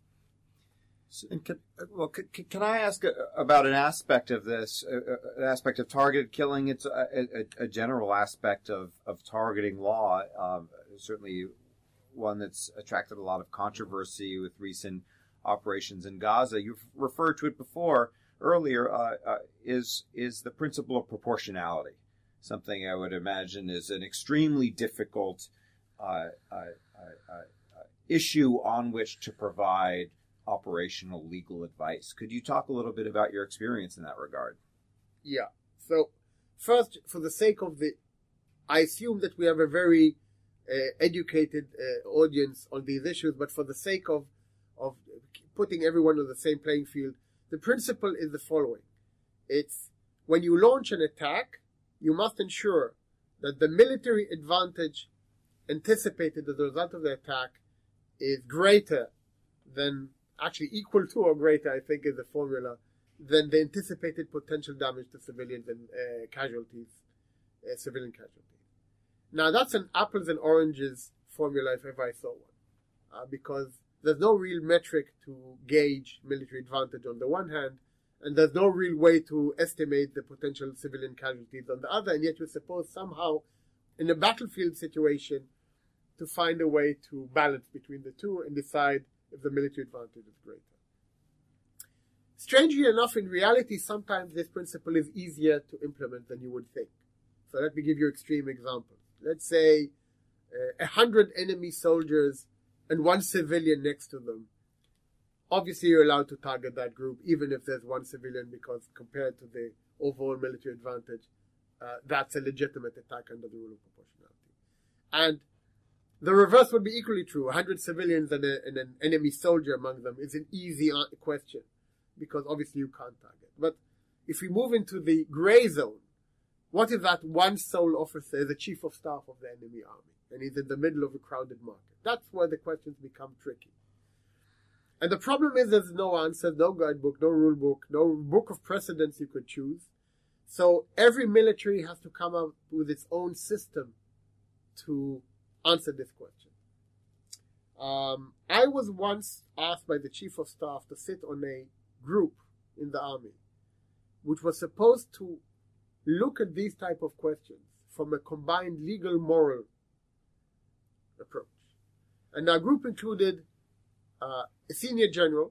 So, and can, well, can, can I ask about an aspect of this, uh, an aspect of targeted killing? It's a, a, a general aspect of, of targeting law, um, certainly one that's attracted a lot of controversy with recent operations in Gaza. You've referred to it before, earlier, uh, uh, is is the principle of proportionality, something I would imagine is an extremely difficult uh, uh, uh, uh, issue on which to provide operational legal advice. Could you talk a little bit about your experience in that regard? Yeah. So, first, for the sake of the, I assume that we have a very uh, educated uh, audience on these issues, but for the sake of of putting everyone on the same playing field, the principle is the following. It's when you launch an attack, you must ensure that the military advantage anticipated as a result of the attack is greater than, actually equal to or greater, I think is the formula, than the anticipated potential damage to civilians and uh, casualties, uh, civilian casualties. Now that's an apples and oranges formula if ever I saw one, uh, because there's no real metric to gauge military advantage on the one hand, and there's no real way to estimate the potential civilian casualties on the other, and yet you're supposed somehow, in a battlefield situation, to find a way to balance between the two and decide if the military advantage is greater. Strangely enough, in reality, sometimes this principle is easier to implement than you would think. So let me give you extreme examples. Let's say a uh, hundred enemy soldiers and one civilian next to them. Obviously, you're allowed to target that group, even if there's one civilian, because compared to the overall military advantage, uh, that's a legitimate attack under the rule of proportionality. And the reverse would be equally true. A hundred civilians and, a, and an enemy soldier among them is an easy question, because obviously you can't target. But if we move into the gray zone, what if that one sole officer is the chief of staff of the enemy army, and he's in the middle of a crowded market? That's where the questions become tricky. And the problem is there's no answer, no guidebook, no rule book, no book of precedents you could choose. So every military has to come up with its own system to answer this question. Um, I was once asked by the chief of staff to sit on a group in the army, which was supposed to look at these type of questions from a combined legal moral approach. And our group included uh, a senior general,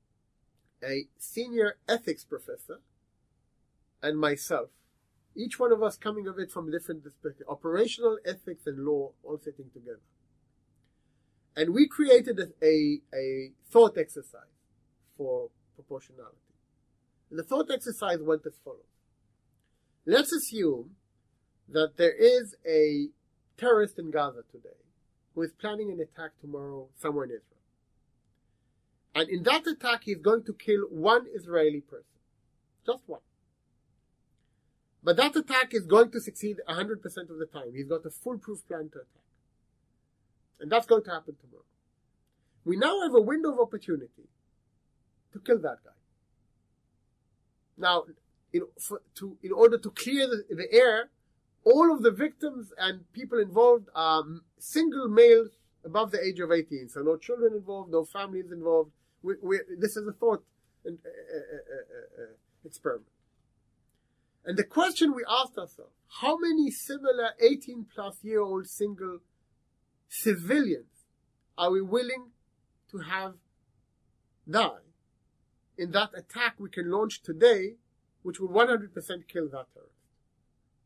a senior ethics professor, and myself. Each one of us coming of it from a different perspective. Operational, ethics, and law all sitting together. And we created a, a, a thought exercise for proportionality. And the thought exercise went as follows. Let's assume that there is a terrorist in Gaza today who is planning an attack tomorrow somewhere in Israel. And in that attack, he's going to kill one Israeli person. Just one. But that attack is going to succeed one hundred percent of the time. He's got a foolproof plan to attack. And that's going to happen tomorrow. We now have a window of opportunity to kill that guy. Now, in, for, to, in order to clear the, the air, all of the victims and people involved are single males above the age of eighteen. So no children involved, no families involved. We, we, this is a thought and, uh, uh, uh, uh, experiment. And the question we asked ourselves, how many similar eighteen plus year old single civilians are we willing to have die in that attack we can launch today, which will one hundred percent kill that terrorist?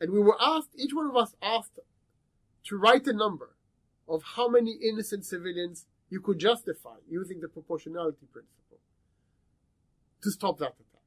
And we were asked, each one of us asked to write a number of how many innocent civilians you could justify using the proportionality principle to stop that attack.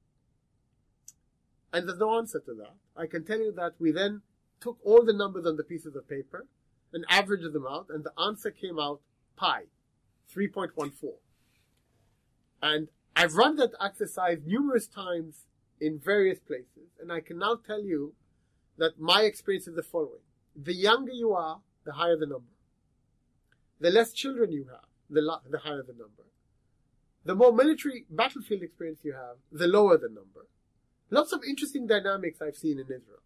And there's no answer to that. I can tell you that we then took all the numbers on the pieces of paper and averaged them out, and the answer came out pi, three point one four. And I've run that exercise numerous times in various places, and I can now tell you that my experience is the following. The younger you are, the higher the number. The less children you have, the, lo- the higher the number. The more military battlefield experience you have, the lower the number. Lots of interesting dynamics I've seen in Israel.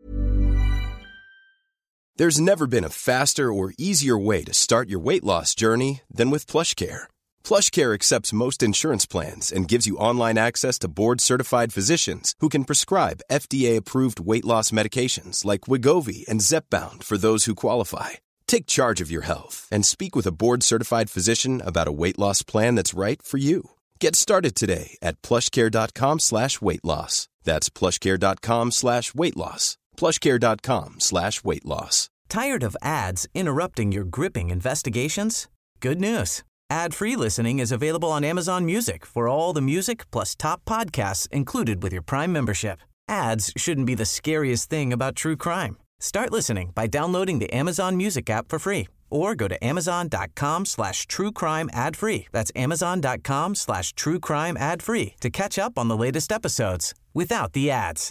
There's never been a faster or easier way to start your weight loss journey than with PlushCare. PlushCare accepts most insurance plans and gives you online access to board-certified physicians who can prescribe F D A-approved weight loss medications like Wegovy and Zepbound for those who qualify. Take charge of your health and speak with a board-certified physician about a weight loss plan that's right for you. Get started today at plushcare.com slash weight loss. That's plushcare.com slash weight loss. plushcare.com slash weight loss. Tired of ads interrupting your gripping investigations? Good news. Ad-free listening is available on Amazon Music for all the music plus top podcasts included with your Prime membership. Ads shouldn't be the scariest thing about true crime. Start listening by downloading the Amazon Music app for free or go to amazon.com slash true crime ad free. That's amazon.com slash true crime ad free to catch up on the latest episodes without the ads.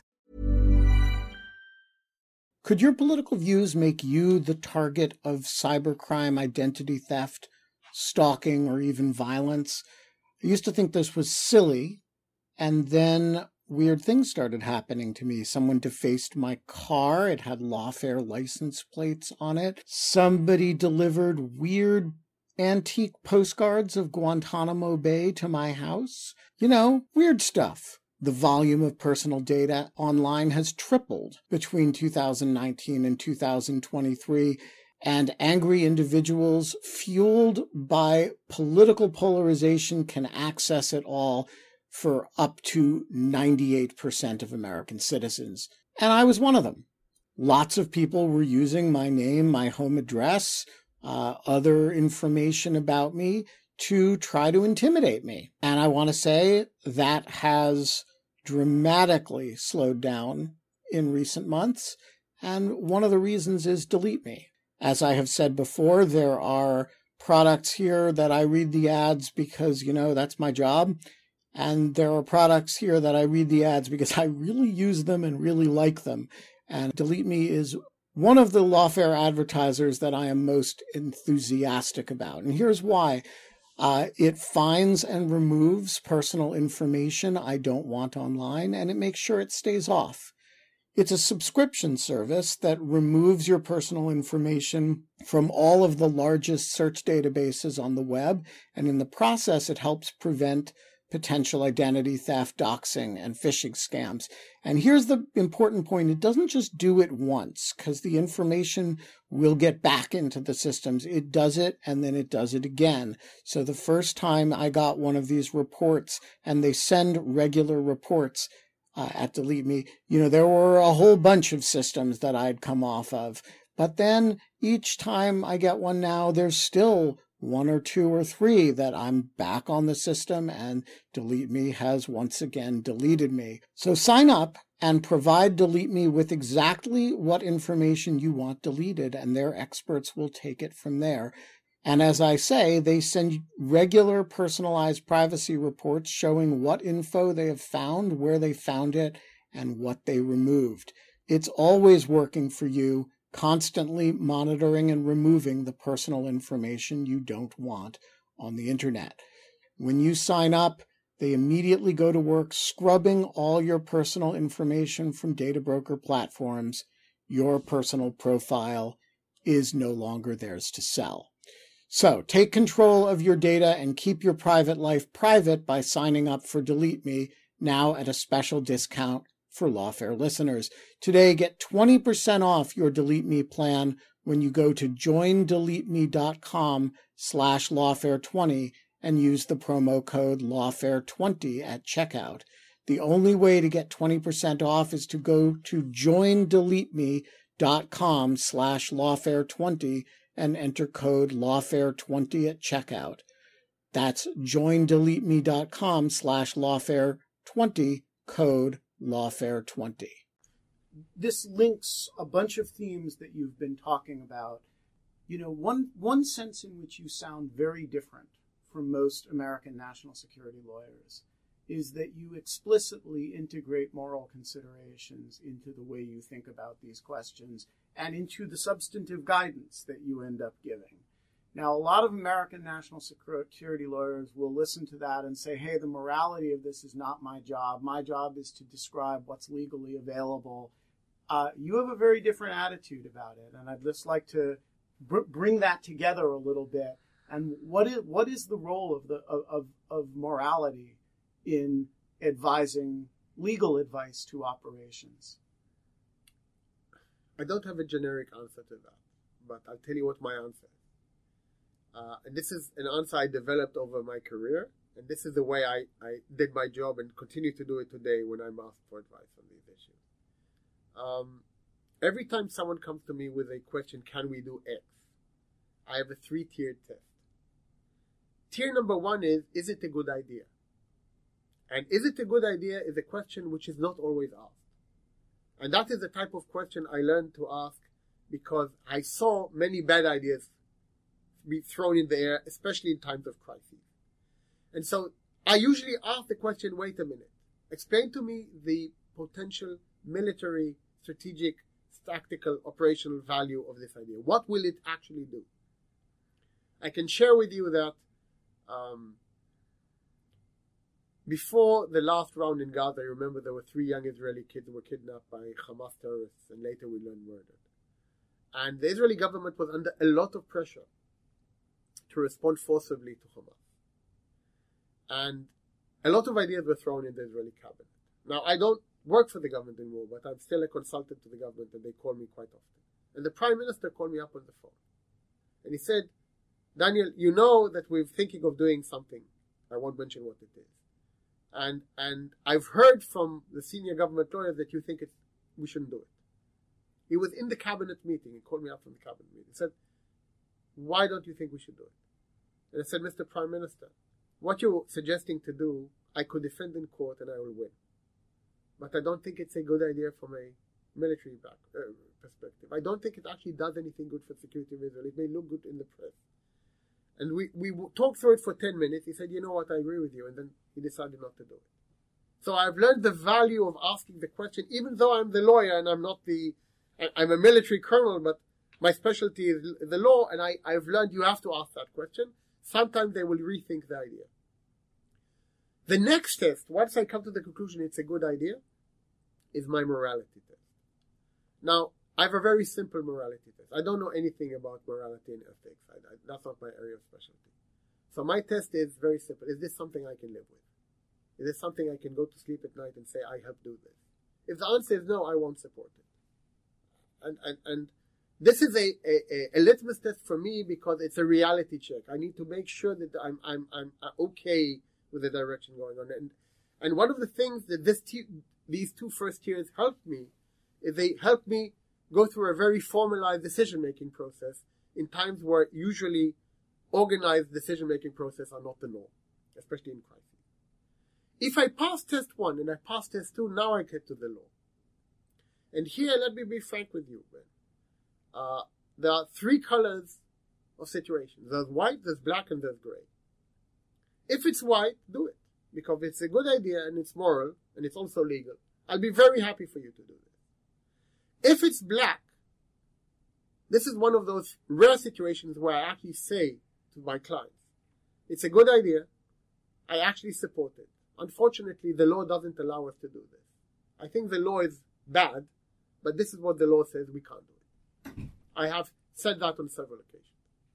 Could your political views make you the target of cybercrime, identity theft, stalking, or even violence? I used to think this was silly, and then weird things started happening to me. Someone defaced my car. It had lawfare license plates on it. Somebody delivered weird antique postcards of Guantanamo Bay to my house. You know, weird stuff. The volume of personal data online has tripled between two thousand nineteen and two thousand twenty-three, and angry individuals fueled by political polarization can access it all for up to ninety-eight percent of American citizens. And I was one of them. Lots of people were using my name, my home address, uh, other information about me to try to intimidate me. And I want to say that has dramatically slowed down in recent months. And one of the reasons is Delete Me. As I have said before, there are products here that I read the ads because, you know, that's my job. And there are products here that I read the ads because I really use them and really like them. And Delete Me is one of the lawfare advertisers that I am most enthusiastic about. And here's why. Uh, it finds and removes personal information I don't want online, and it makes sure it stays off. It's a subscription service that removes your personal information from all of the largest search databases on the web, and in the process, it helps prevent potential identity theft, doxing, and phishing scams. And here's the important point. It doesn't just do it once, because the information will get back into the systems. It does it, and then it does it again. So the first time I got one of these reports, and they send regular reports uh, at Delete Me, you know, there were a whole bunch of systems that I'd come off of. But then each time I get one now, there's still one or two or three that I'm back on the system, and Delete Me has once again deleted me. So sign up and provide Delete Me with exactly what information you want deleted, and their experts will take it from there. And as I say, they send regular personalized privacy reports showing what info they have found, where they found it, and what they removed. It's always working for you, constantly monitoring and removing the personal information you don't want on the internet. When you sign up, they immediately go to work scrubbing all your personal information from data broker platforms. Your personal profile is no longer theirs to sell. So take control of your data and keep your private life private by signing up for Delete Me, now at a special discount for Lawfare listeners. Today, get twenty percent off your Delete Me plan when you go to joindeleteme.com slash lawfare20 and use the promo code lawfare twenty at checkout. The only way to get twenty percent off is to go to joindeleteme.com slash lawfare20 and enter code lawfare twenty at checkout. That's joindeleteme.com slash lawfare20, code lawfare twenty. This links a bunch of themes that you've been talking about. You know, one one sense in which you sound very different from most American national security lawyers is that you explicitly integrate moral considerations into the way you think about these questions and into the substantive guidance that you end up giving. Now, a lot of American national security lawyers will listen to that and say, hey, the morality of this is not my job. My job is to describe what's legally available. Uh, you have a very different attitude about it, and I'd just like to br- bring that together a little bit. And what is what is the role of the of, of morality in advising legal advice to operations? I don't have a generic answer to that, but I'll tell you what my answer is. Uh, and this is an answer I developed over my career, and this is the way I, I did my job and continue to do it today when I'm asked for advice on these issues. Um, every time someone comes to me with a question, can we do X? I have a three-tiered test. Tier number one is, is it a good idea? And is it a good idea is a question which is not always asked. And that is the type of question I learned to ask because I saw many bad ideas be thrown in the air, especially in times of crisis. And so I usually ask the question, wait a minute, explain to me the potential military, strategic, tactical, operational value of this idea. What will it actually do? I can share with you that um, before the last round in Gaza, I remember there were three young Israeli kids who were kidnapped by Hamas terrorists, and later we learned murdered. And the Israeli government was under a lot of pressure to respond forcibly to Hamas. And a lot of ideas were thrown in the Israeli cabinet. Now, I don't work for the government anymore, but I'm still a consultant to the government, and they call me quite often. And the Prime Minister called me up on the phone. And he said, Daniel, you know that we're thinking of doing something. I won't mention what it is. And and I've heard from the senior government lawyers that you think it's, we shouldn't do it. He was in the cabinet meeting. He called me up from the cabinet meeting. He said, why don't you think we should do it? And I said, Mister Prime Minister, what you're suggesting to do, I could defend in court and I will win. But I don't think it's a good idea from a military back, uh, perspective. I don't think it actually does anything good for security of Israel. It may look good in the press. And we, we talked through it for ten minutes. He said, you know what, I agree with you. And then he decided not to do it. So I've learned the value of asking the question, even though I'm the lawyer and I'm not the, I'm a military colonel, but my specialty is the law. And I, I've learned you have to ask that question. Sometimes they will rethink the idea. The next test, once I come to the conclusion it's a good idea, is my morality test. Now, I have a very simple morality test. I don't know anything about morality and ethics. I, I, that's not my area of specialty. So my test is very simple. Is this something I can live with? Is this something I can go to sleep at night and say, I help do this? If the answer is no, I won't support it. And and, and this is a, a, a litmus test for me because it's a reality check. I need to make sure that I'm I'm I'm okay with the direction going on. And and one of the things that this te- these two first tiers helped me is they helped me go through a very formalized decision-making process in times where usually organized decision-making process are not the norm, especially in crisis. If I pass test one and I pass test two, now I get to the law. And here, let me be frank with you, man. Uh, there are three colors of situations. There's white, there's black, and there's gray. If it's white, do it. Because it's a good idea and it's moral and it's also legal. I'll be very happy for you to do this. If it's black, this is one of those rare situations where I actually say to my clients, it's a good idea. I actually support it. Unfortunately, the law doesn't allow us to do this. I think the law is bad, but this is what the law says we can't do it. I have said that on several occasions.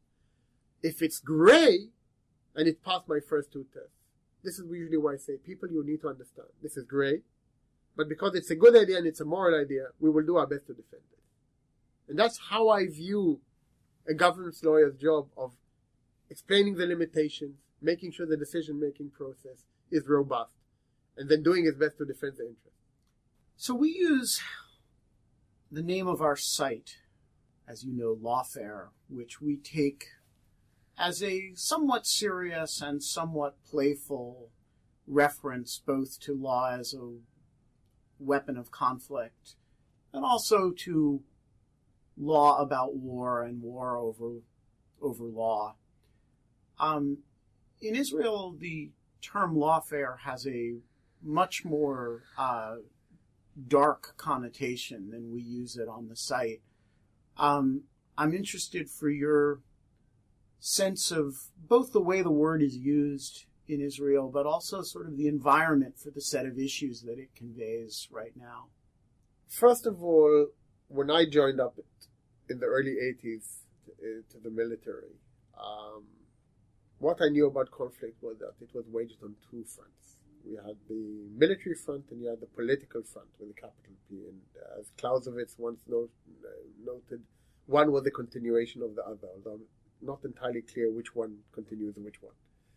If it's gray, and it passed my first two tests, this is usually why I say, people, you need to understand. This is gray, but because it's a good idea and it's a moral idea, we will do our best to defend it. And that's how I view a governance lawyer's job of explaining the limitations, making sure the decision-making process is robust, and then doing his best to defend the interests. So we use the name of our site, as you know, Lawfare, which we take as a somewhat serious and somewhat playful reference both to law as a weapon of conflict and also to law about war and war over over law. Um, in Israel, the term lawfare has a much more uh, dark connotation than we use it on the site. Um, I'm interested for your sense of both the way the word is used in Israel, but also sort of the environment for the set of issues that it conveys right now. First of all, when I joined up in the early eighties to the military, um, what I knew about conflict was that it was waged on two fronts. We had the military front and you had the political front with a capital P. And uh, as Clausewitz once note, uh, noted, one was a continuation of the other, although I'm not entirely clear which one continues and which one.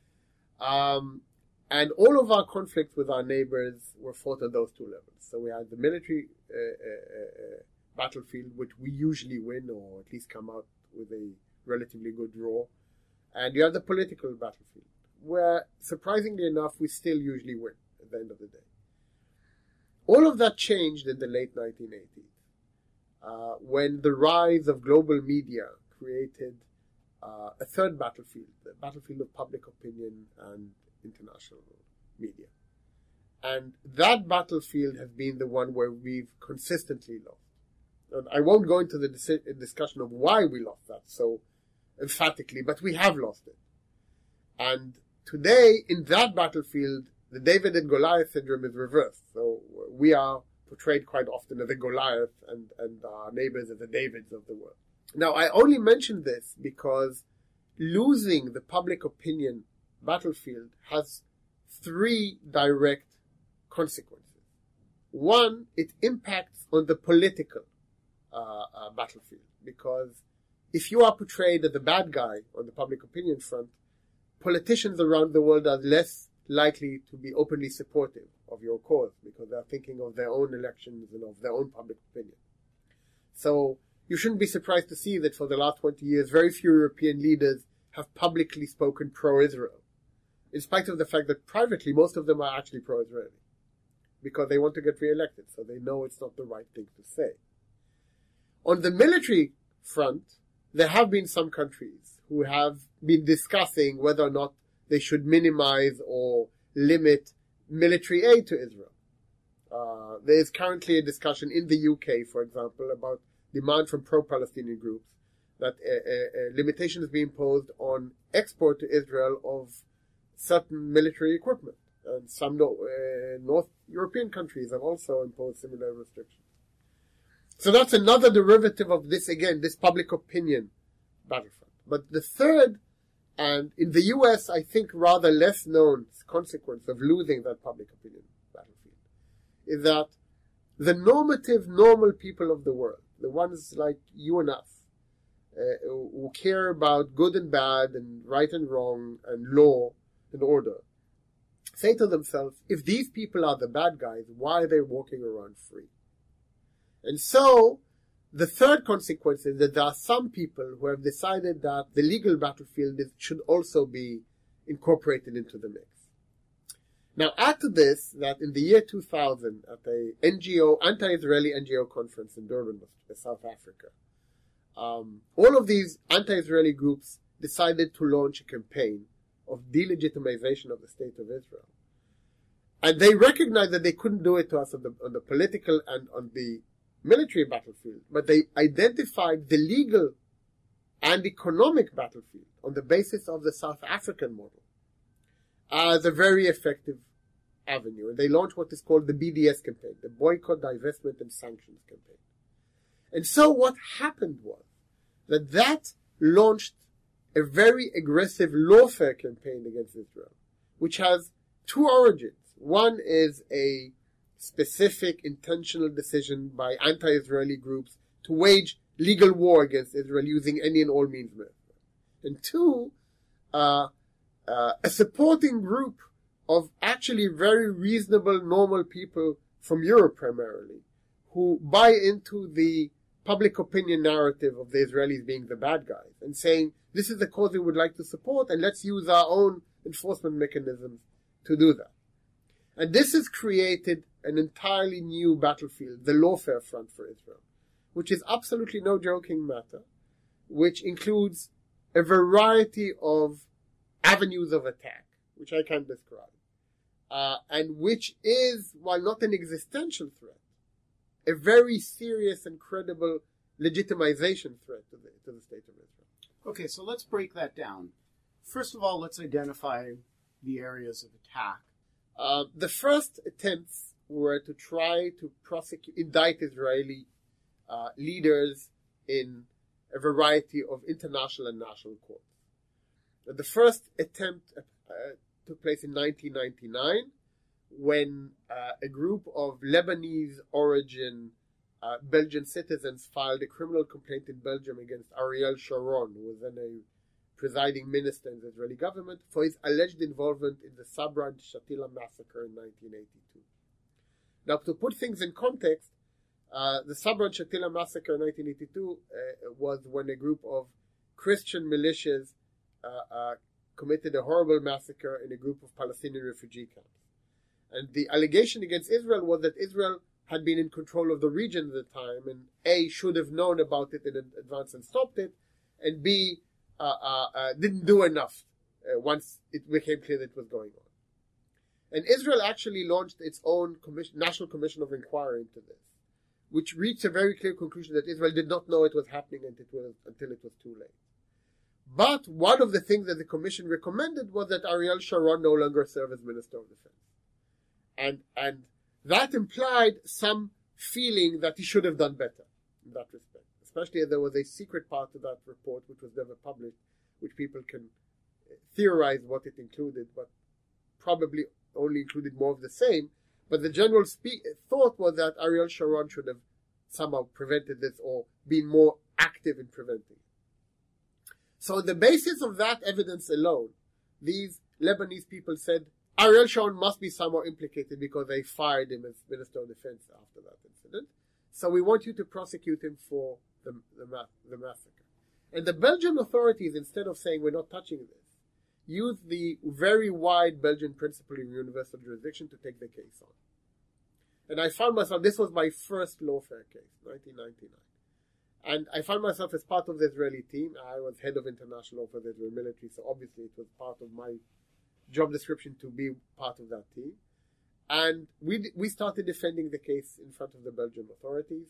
Um, and all of our conflicts with our neighbors were fought at those two levels. So we had the military uh, uh, uh, battlefield, which we usually win or at least come out with a relatively good draw. And you have the political battlefield, where, surprisingly enough, we still usually win at the end of the day. All of that changed in the late nineteen eighties, uh, when the rise of global media created uh, a third battlefield, the battlefield of public opinion and international media. And that battlefield has been the one where we've consistently lost. And I won't go into the dis- discussion of why we lost that so emphatically, but we have lost it. And today, in that battlefield, the David and Goliath syndrome is reversed. So we are portrayed quite often as a Goliath and, and our neighbors as the Davids of the world. Now, I only mention this because losing the public opinion battlefield has three direct consequences. One, it impacts on the political uh, uh, battlefield, because if you are portrayed as the bad guy on the public opinion front, politicians around the world are less likely to be openly supportive of your cause because they're thinking of their own elections and of their own public opinion. So you shouldn't be surprised to see that for the last twenty years, very few European leaders have publicly spoken pro-Israel, in spite of the fact that privately most of them are actually pro-Israeli, because they want to get re-elected, so they know it's not the right thing to say. On the military front, there have been some countries who have been discussing whether or not they should minimize or limit military aid to Israel. Uh, there is currently a discussion in the U K, for example, about demand from pro-Palestinian groups that a, a, a limitation is being imposed on export to Israel of certain military equipment. And some no, uh, North European countries have also imposed similar restrictions. So that's another derivative of this, again, this public opinion battlefront. But the third, and in the U S, I think rather less known consequence of losing that public opinion battlefield, is that the normative, normal people of the world, the ones like you and us, uh, who care about good and bad and right and wrong and law and order, say to themselves, if these people are the bad guys, why are they walking around free? And so, the third consequence is that there are some people who have decided that the legal battlefield is, should also be incorporated into the mix. Now, add to this that in the year two thousand, at a N G O, anti-Israeli N G O conference in Durban, South Africa, um, all of these anti-Israeli groups decided to launch a campaign of delegitimization of the state of Israel. And they recognized that they couldn't do it to us on the, on the political and on the military battlefield, but they identified the legal and economic battlefield on the basis of the South African model as a very effective avenue. And they launched what is called the B D S campaign, the Boycott, Divestment and Sanctions campaign. And so what happened was that that launched a very aggressive lawfare campaign against Israel, which has two origins. One is a specific intentional decision by anti-Israeli groups to wage legal war against Israel using any and all means necessary. And two, uh, uh, a supporting group of actually very reasonable, normal people from Europe primarily, who buy into the public opinion narrative of the Israelis being the bad guys and saying, this is the cause we would like to support, and let's use our own enforcement mechanisms to do that. And this has created an entirely new battlefield, the lawfare front for Israel, which is absolutely no joking matter, which includes a variety of avenues of attack, which I can't describe, uh, and which is, while not an existential threat, a very serious and credible legitimization threat to the, to the state of Israel. Okay, so let's break that down. First of all, let's identify the areas of attack. Uh, the first attempts were to try to prosecute, indict Israeli uh, leaders in a variety of international and national courts. The first attempt uh, took place in nineteen ninety-nine when uh, a group of Lebanese origin uh, Belgian citizens filed a criminal complaint in Belgium against Ariel Sharon, who was then a presiding minister in the Israeli government, for his alleged involvement in the Sabra Shatila massacre in nineteen eighty-two. Now, to put things in context, uh, the Sabra Shatila massacre in nineteen eighty-two uh, was when a group of Christian militias uh, uh, committed a horrible massacre in a group of Palestinian refugee camps. And the allegation against Israel was that Israel had been in control of the region at the time, and A, should have known about it in advance and stopped it, and B, uh, uh, uh, didn't do enough uh, once it became clear that it was going on. And Israel actually launched its own commission, National Commission of Inquiry into this, which reached a very clear conclusion that Israel did not know it was happening until it was, until it was too late. But one of the things that the commission recommended was that Ariel Sharon no longer serve as Minister of Defense. And, and that implied some feeling that he should have done better in that respect, especially as there was a secret part of that report which was never published, which people can theorize what it included, but probably only included more of the same. But the general spe- thought was that Ariel Sharon should have somehow prevented this or been more active in preventing it. So on the basis of that evidence alone, these Lebanese people said, Ariel Sharon must be somehow implicated because they fired him as Minister of Defense after that incident. So we want you to prosecute him for the, the, the massacre. And the Belgian authorities, instead of saying we're not touching this, used the very wide Belgian principle of universal jurisdiction to take the case on. And I found myself, this was my first lawfare case, nineteen ninety-nine. And I found myself as part of the Israeli team. I was head of international law for the Israeli military, so obviously it was part of my job description to be part of that team. And we we started defending the case in front of the Belgian authorities.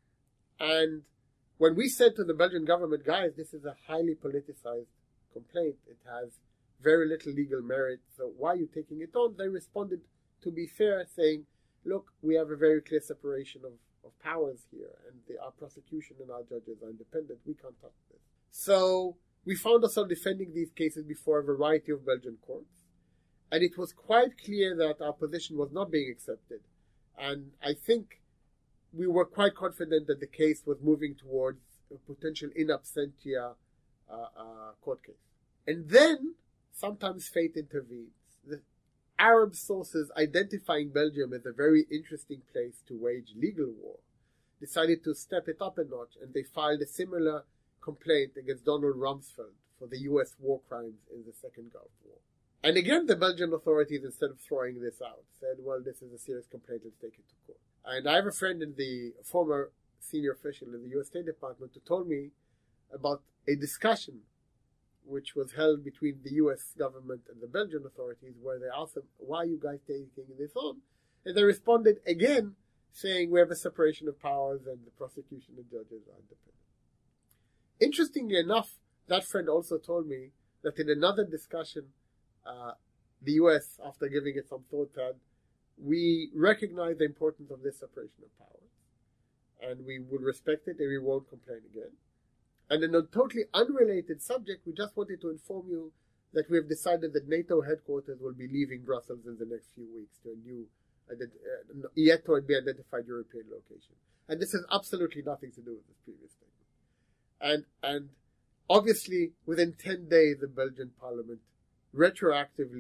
And when we said to the Belgian government, guys, this is a highly politicized complaint, it has very little legal merit, so why are you taking it on? They responded, to be fair, saying, look, we have a very clear separation of, of powers here, and the, our prosecution and our judges are independent. We can't touch this. So we found ourselves defending these cases before a variety of Belgian courts. And it was quite clear that our position was not being accepted. And I think we were quite confident that the case was moving towards a potential in absentia uh, uh, court case. And then, sometimes fate intervenes. The Arab sources identifying Belgium as a very interesting place to wage legal war decided to step it up a notch, and they filed a similar complaint against Donald Rumsfeld for the U S war crimes in the Second Gulf War. And again, the Belgian authorities, instead of throwing this out, said, well, this is a serious complaint, let's take it to court. And I have a friend in the former senior official in the U S State Department who told me about a discussion which was held between the U S government and the Belgian authorities, where they asked them, why are you guys taking this on? And they responded again, saying we have a separation of powers and the prosecution and judges are independent. Interestingly enough, that friend also told me that in another discussion, uh, the U S, after giving it some thought, said, we recognize the importance of this separation of powers, and we will respect it and we won't complain again. And in a totally unrelated subject, we just wanted to inform you that we have decided that NATO headquarters will be leaving Brussels in the next few weeks to a new, uh, yet to be identified European location. And this has absolutely nothing to do with this previous statement. And, and obviously, within ten days, the Belgian parliament retroactively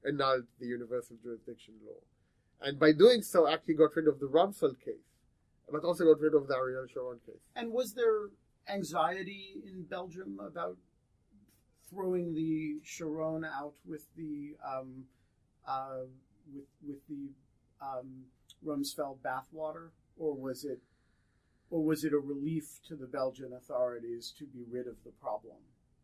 annulled the universal jurisdiction law. And by doing so, actually got rid of the Rumsfeld case, but also got rid of the Ariel Sharon case. And was there anxiety in Belgium about throwing the Sharon out with the um, uh, with with the um, Rumsfeld bathwater, or was it or was it a relief to the Belgian authorities to be rid of the problem?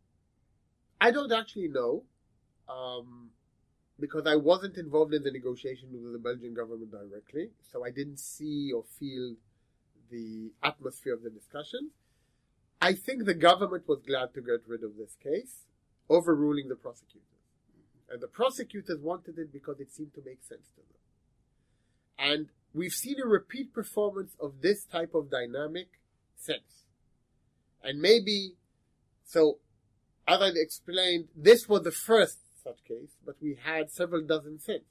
I don't actually know, um, because I wasn't involved in the negotiation with the Belgian government directly, so I didn't see or feel the atmosphere of the discussion. I think the government was glad to get rid of this case, overruling the prosecutors. And the prosecutors wanted it because it seemed to make sense to them. And we've seen a repeat performance of this type of dynamic since. And maybe, so, as I explained, this was the first such case, but we had several dozen since.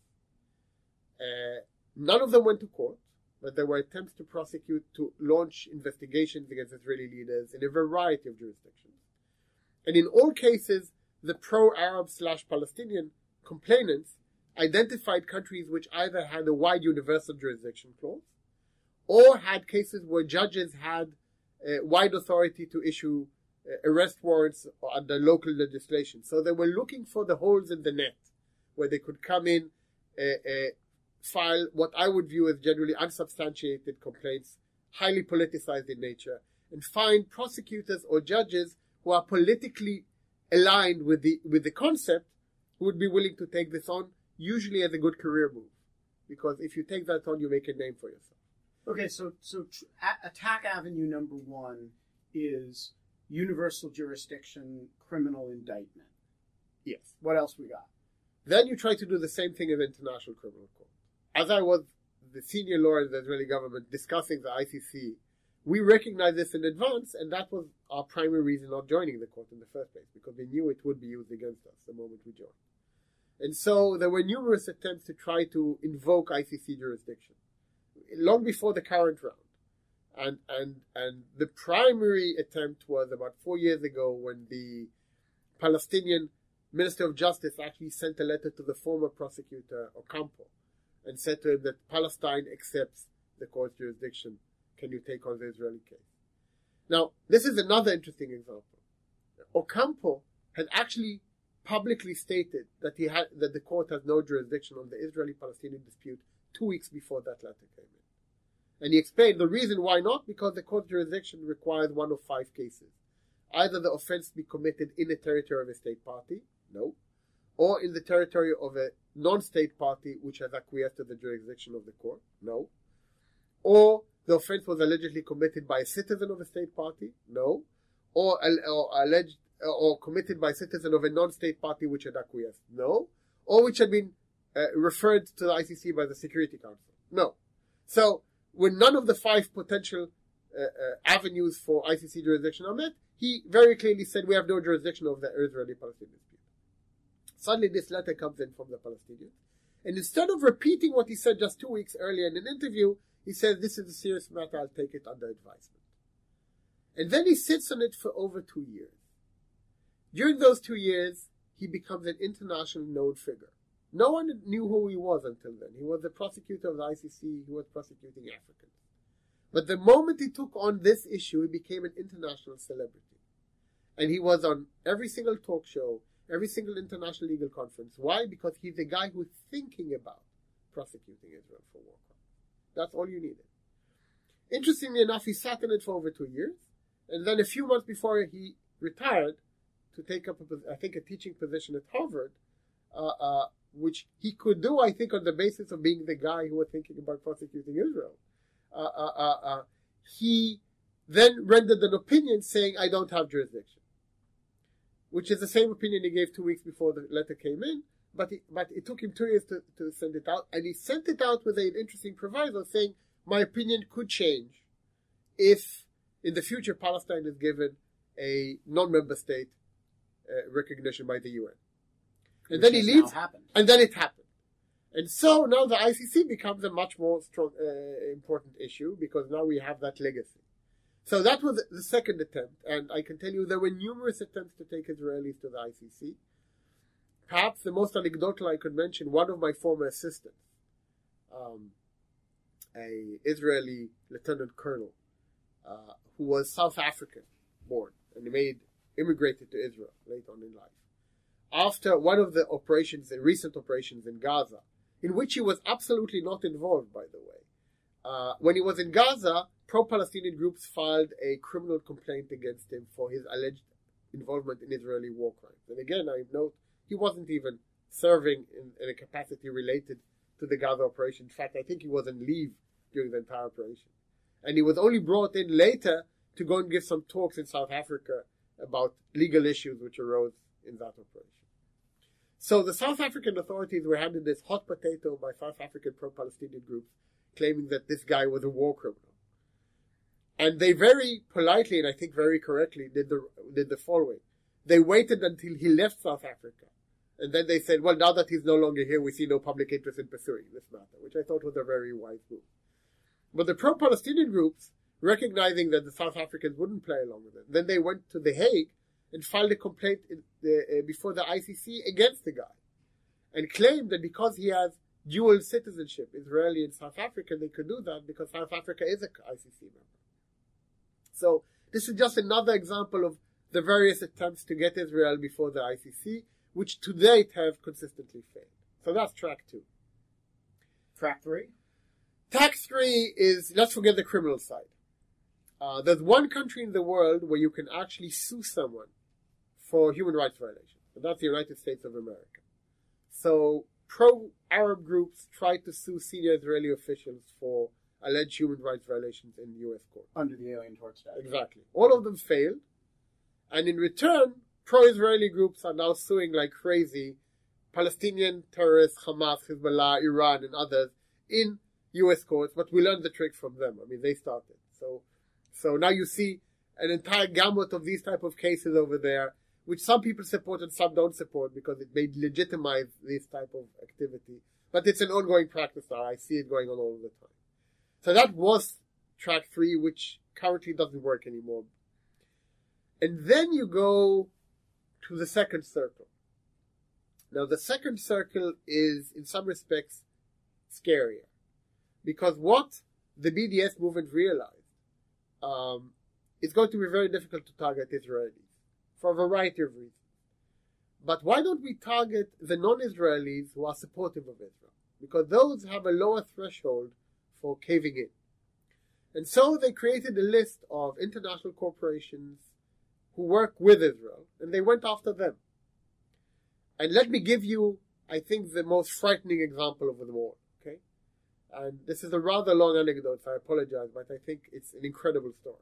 Uh, none of them went to court, but there were attempts to prosecute, to launch investigations against Israeli leaders in a variety of jurisdictions. And in all cases, the pro-Arab slash Palestinian complainants identified countries which either had a wide universal jurisdiction clause or had cases where judges had uh, wide authority to issue uh, arrest warrants under local legislation. So they were looking for the holes in the net where they could come in, uh, uh, file what I would view as generally unsubstantiated complaints, highly politicized in nature, and find prosecutors or judges who are politically aligned with the with the concept, who would be willing to take this on, usually as a good career move. Because if you take that on, you make a name for yourself. Okay, so so tr- a- attack avenue number one is universal jurisdiction, criminal indictment. Yes. What else we got? Then you try to do the same thing in the International Criminal Court. As I was the senior lawyer in the Israeli government discussing the I C C, we recognized this in advance, and that was our primary reason not joining the court in the first place, because we knew it would be used against us the moment we joined. And so there were numerous attempts to try to invoke I C C jurisdiction, long before the current round. And, and, and the primary attempt was about four years ago when the Palestinian Minister of Justice actually sent a letter to the former prosecutor, Ocampo, and said to him that Palestine accepts the court's jurisdiction. Can you take on the Israeli case? Now, this is another interesting example. Ocampo had actually publicly stated that he had that the court has no jurisdiction on the Israeli-Palestinian dispute two weeks before that letter came in. And he explained the reason why not, because the court jurisdiction requires one of five cases. Either the offense be committed in the territory of a state party, no, or in the territory of a non-state party which has acquiesced to the jurisdiction of the court, no, or the offense was allegedly committed by a citizen of a state party, no, or, or alleged or committed by a citizen of a non-state party which had acquiesced, no, or which had been uh, referred to the I C C by the Security Council, no. So when none of the five potential uh, uh, avenues for I C C jurisdiction are met, he very clearly said we have no jurisdiction over the Israeli-Palestinian dispute. Suddenly this letter comes in from the Palestinians, and instead of repeating what he said just two weeks earlier in an interview, he says, this is a serious matter, I'll take it under advisement. And then he sits on it for over two years. During those two years, he becomes an international known figure. No one knew who he was until then. He was the prosecutor of the I C C who was prosecuting Africans. But the moment he took on this issue, he became an international celebrity. And he was on every single talk show, every single international legal conference. Why? Because he's the guy who's thinking about prosecuting Israel for war crimes. That's all you needed. Interestingly enough, he sat in it for over two years. And then a few months before he retired to take up, a, I think, a teaching position at Harvard, uh, uh, which he could do, I think, on the basis of being the guy who was thinking about prosecuting Israel. Uh, uh, uh, uh, he then rendered an opinion saying, I don't have jurisdiction. Which is the same opinion he gave two weeks before the letter came in, but, he, but it took him two years to, to send it out, and he sent it out with an interesting proviso saying, my opinion could change if in the future Palestine is given a non-member state uh, recognition by the U N. And Which then he leaves, happened. and then it happened. And so now the I C C becomes a much more strong, uh, important issue, because now we have that legacy. So that was the second attempt, and I can tell you there were numerous attempts to take Israelis to the I C C. perhaps the most anecdotal I could mention, one of my former assistants, um, a Israeli lieutenant colonel, uh, who was South African born and made immigrated to Israel late on in life. After one of the operations, the recent operations in Gaza, in which he was absolutely not involved, by the way, uh, when he was in Gaza, pro-Palestinian groups filed a criminal complaint against him for his alleged involvement in Israeli war crimes. And again, I note he wasn't even serving in, in a capacity related to the Gaza operation. In fact, I think he was on leave during the entire operation. And he was only brought in later to go and give some talks in South Africa about legal issues which arose in that operation. So the South African authorities were handed this hot potato by South African pro-Palestinian groups claiming that this guy was a war criminal. And they very politely, and I think very correctly, did the did the following. They waited until he left South Africa. And then they said, well, now that he's no longer here, we see no public interest in pursuing this matter, which I thought was a very wise move. But the pro-Palestinian groups, recognizing that the South Africans wouldn't play along with it, then they went to The Hague and filed a complaint in the, uh, before the I C C against the guy, and claimed that because he has dual citizenship, Israeli and South African, they could do that because South Africa is a I C C member. So this is just another example of the various attempts to get Israel before the I C C, which to date have consistently failed. So that's track two. Track three? Track three is, let's forget the criminal side. Uh, there's one country in the world where you can actually sue someone for human rights violations, and that's the United States of America. So pro-Arab groups tried to sue senior Israeli officials for alleged human rights violations in the U S court. Under the Alien Tort Statute. Exactly. All of them failed, and in return, pro-Israeli groups are now suing like crazy Palestinian terrorists, Hamas, Hezbollah, Iran, and others in U S courts, but we learned the trick from them. I mean, they started. So so now you see an entire gamut of these type of cases over there, which some people support and some don't support because it may legitimize this type of activity. But it's an ongoing practice now. I see it going on all the time. So that was track three, which currently doesn't work anymore. And then you go to the second circle. Now, the second circle is, in some respects, scarier. Because what the B D S movement realized um, is going to be very difficult to target Israelis for a variety of reasons. But why don't we target the non-Israelis who are supportive of Israel? Because those have a lower threshold for caving in. And so they created a list of international corporations who work with Israel, and they went after them. And let me give you, I think, the most frightening example of them all. Okay? And this is a rather long anecdote, so I apologize, but I think it's an incredible story.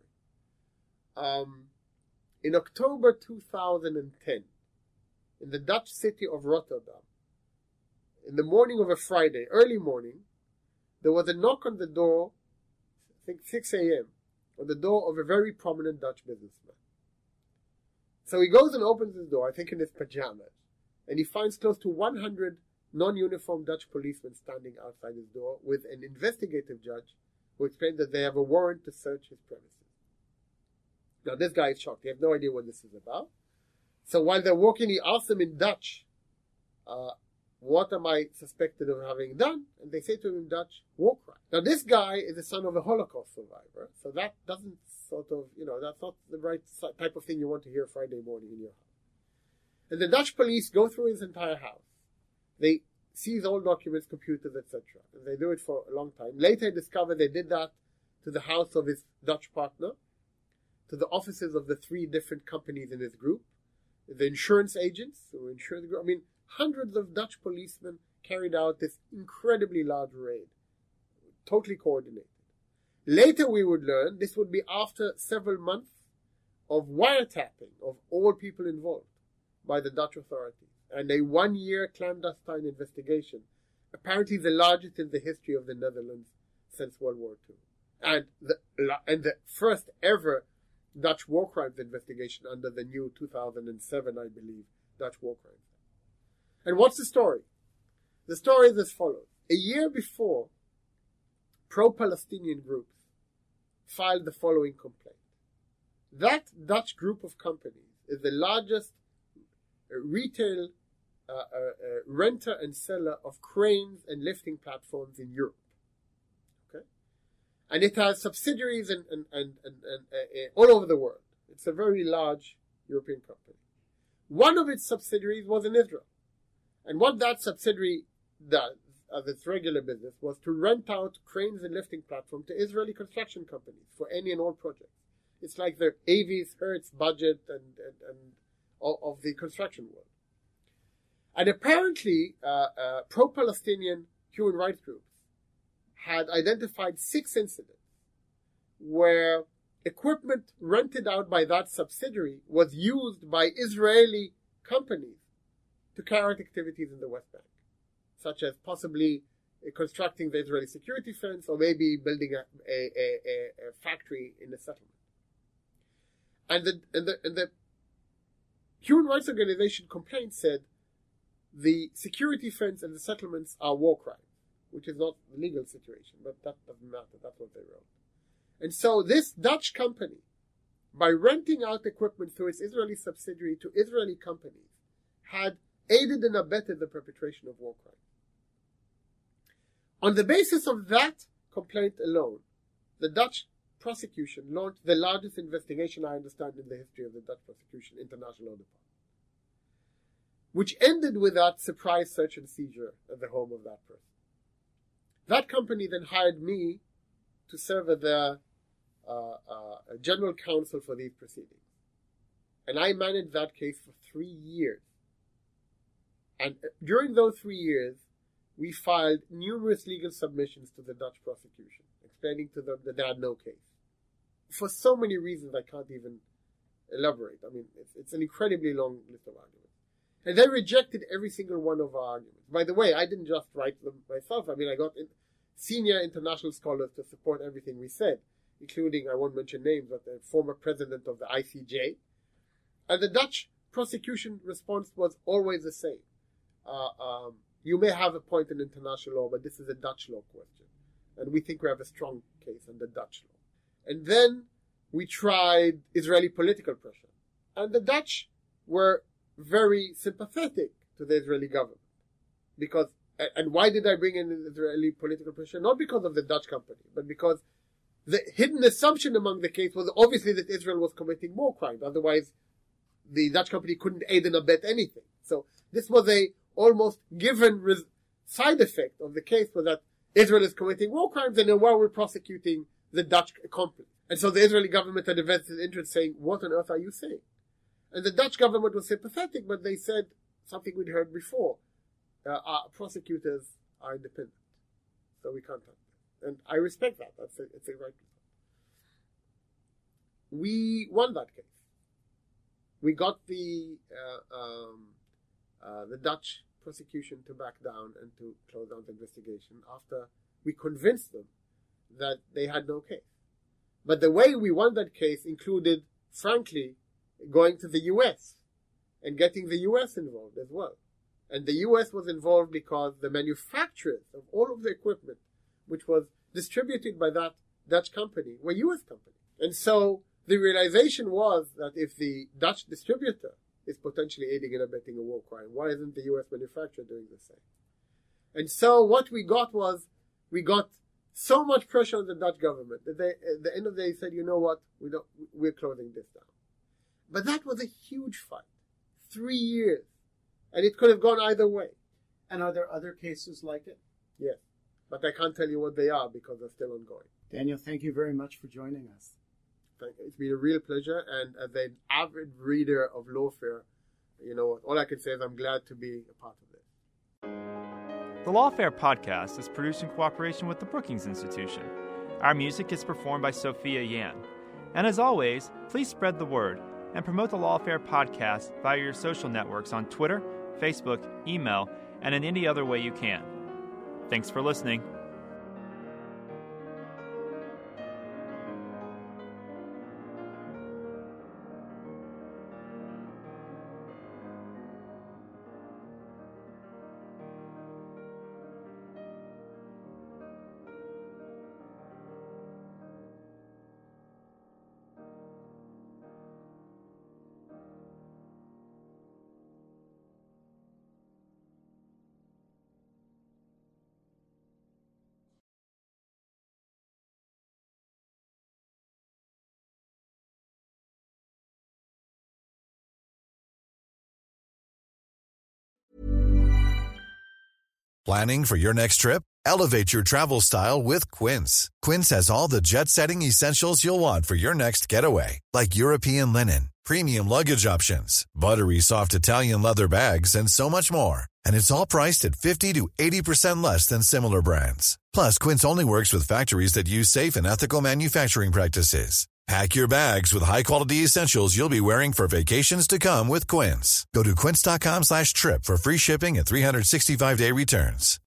Um, in October two thousand ten, in the Dutch city of Rotterdam, in the morning of a Friday, early morning, there was a knock on the door, I think six a.m., on the door of a very prominent Dutch businessman. So he goes and opens his door, I think in his pajamas, and he finds close to one hundred non-uniformed Dutch policemen standing outside his door with an investigative judge who explained that they have a warrant to search his premises. Now, this guy is shocked. He has no idea what this is about. So while they're walking, he asks them in Dutch, uh, what am I suspected of having done? And they say to him in Dutch, war crime. Now, this guy is the son of a Holocaust survivor, so that doesn't sort of, you know, that's not the right type of thing you want to hear Friday morning in your house. And the Dutch police go through his entire house. They seize all documents, computers, et cetera. And they do it for a long time. Later, I discovered they did that to the house of his Dutch partner, to the offices of the three different companies in his group, the insurance agents who insure the group. I mean, hundreds of Dutch policemen carried out this incredibly large raid, totally coordinated. Later, we would learn this would be after several months of wiretapping of all people involved by the Dutch authorities, and a one-year clandestine investigation, apparently the largest in the history of the Netherlands since World War Two, and the and the first ever Dutch war crimes investigation under the new two thousand seven, I believe, Dutch war crimes. And what's the story? The story is as follows. A year before, pro-Palestinian groups filed the following complaint. That Dutch group of companies is the largest retail uh, uh, uh, renter and seller of cranes and lifting platforms in Europe. Okay, and it has subsidiaries and, and, and, and, and uh, uh, all over the world. It's a very large European company. One of its subsidiaries was in Israel. And what that subsidiary does, as its regular business, was to rent out cranes and lifting platforms to Israeli construction companies for any and all projects. It's like the Avis, Hertz, Budget, and, and, and all of the construction world. And apparently, uh, uh, pro-Palestinian human rights groups had identified six incidents where equipment rented out by that subsidiary was used by Israeli companies to carry out activities in the West Bank, such as possibly uh, constructing the Israeli security fence or maybe building a, a, a, a factory in the settlement. And the, and, the, and the Human Rights Organization complaint said the security fence and the settlements are war crimes, which is not the legal situation, but that doesn't matter. That's what they wrote. And so this Dutch company, by renting out equipment through its Israeli subsidiary to Israeli companies, had aided and abetted the perpetration of war crimes. On the basis of that complaint alone, the Dutch prosecution launched the largest investigation I understand in the history of the Dutch prosecution, International Department, which ended with that surprise search and seizure at the home of that person. That company then hired me to serve as their uh, uh, general counsel for these proceedings. And I managed that case for three years. And during those three years, we filed numerous legal submissions to the Dutch prosecution, explaining to them that they had no case. For so many reasons, I can't even elaborate. I mean, it's, it's an incredibly long list of arguments. And they rejected every single one of our arguments. By the way, I didn't just write them myself. I mean, I got in senior international scholars to support everything we said, including, I won't mention names, but the former president of the I C J. And the Dutch prosecution response was always the same. Uh, um, you may have a point in international law, but this is a Dutch law question. And we think we have a strong case under Dutch law. And then we tried Israeli political pressure. And the Dutch were very sympathetic to the Israeli government. Because, and why did I bring in Israeli political pressure? Not because of the Dutch company, but because the hidden assumption among the case was obviously that Israel was committing war crimes. Otherwise, the Dutch company couldn't aid and abet anything. So this was a almost given res- side effect of the case, was that Israel is committing war crimes, and then while we're prosecuting the Dutch accomplice. And so the Israeli government had a vested interest saying, what on earth are you saying? And the Dutch government was sympathetic, but they said something we'd heard before. Uh, our prosecutors are independent, so we can't touch them. And I respect that. That's a, it's a right. We won that case. We got the uh, um, uh, the Dutch prosecution to back down and to close down the investigation after we convinced them that they had no case. But the way we won that case included, frankly, going to the U S and getting the U S involved as well. And the U S was involved because the manufacturers of all of the equipment, which was distributed by that Dutch company, were U S companies. And so the realization was that if the Dutch distributor is potentially aiding and abetting a war crime, why isn't the U S manufacturer doing the same? And so what we got was, we got so much pressure on the Dutch government that they, at the end of the day, said, you know what, we don't, we're closing this down. But that was a huge fight. Three years. And it could have gone either way. And are there other cases like it? Yes. But I can't tell you what they are because they're still ongoing. Daniel, thank you very much for joining us. Thank you. It's been a real pleasure. And as an avid reader of Lawfare, you know, all I can say is I'm glad to be a part of this. The Lawfare podcast is produced in cooperation with the Brookings Institution. Our music is performed by Sophia Yan. And as always, please spread the word and promote the Lawfare podcast via your social networks on Twitter, Facebook, email, and in any other way you can. Thanks for listening. Planning for your next trip? Elevate your travel style with Quince. Quince has all the jet-setting essentials you'll want for your next getaway, like European linen, premium luggage options, buttery soft Italian leather bags, and so much more. And it's all priced at fifty to eighty percent less than similar brands. Plus, Quince only works with factories that use safe and ethical manufacturing practices. Pack your bags with high-quality essentials you'll be wearing for vacations to come with Quince. Go to quince.com slash trip for free shipping and three sixty-five day returns.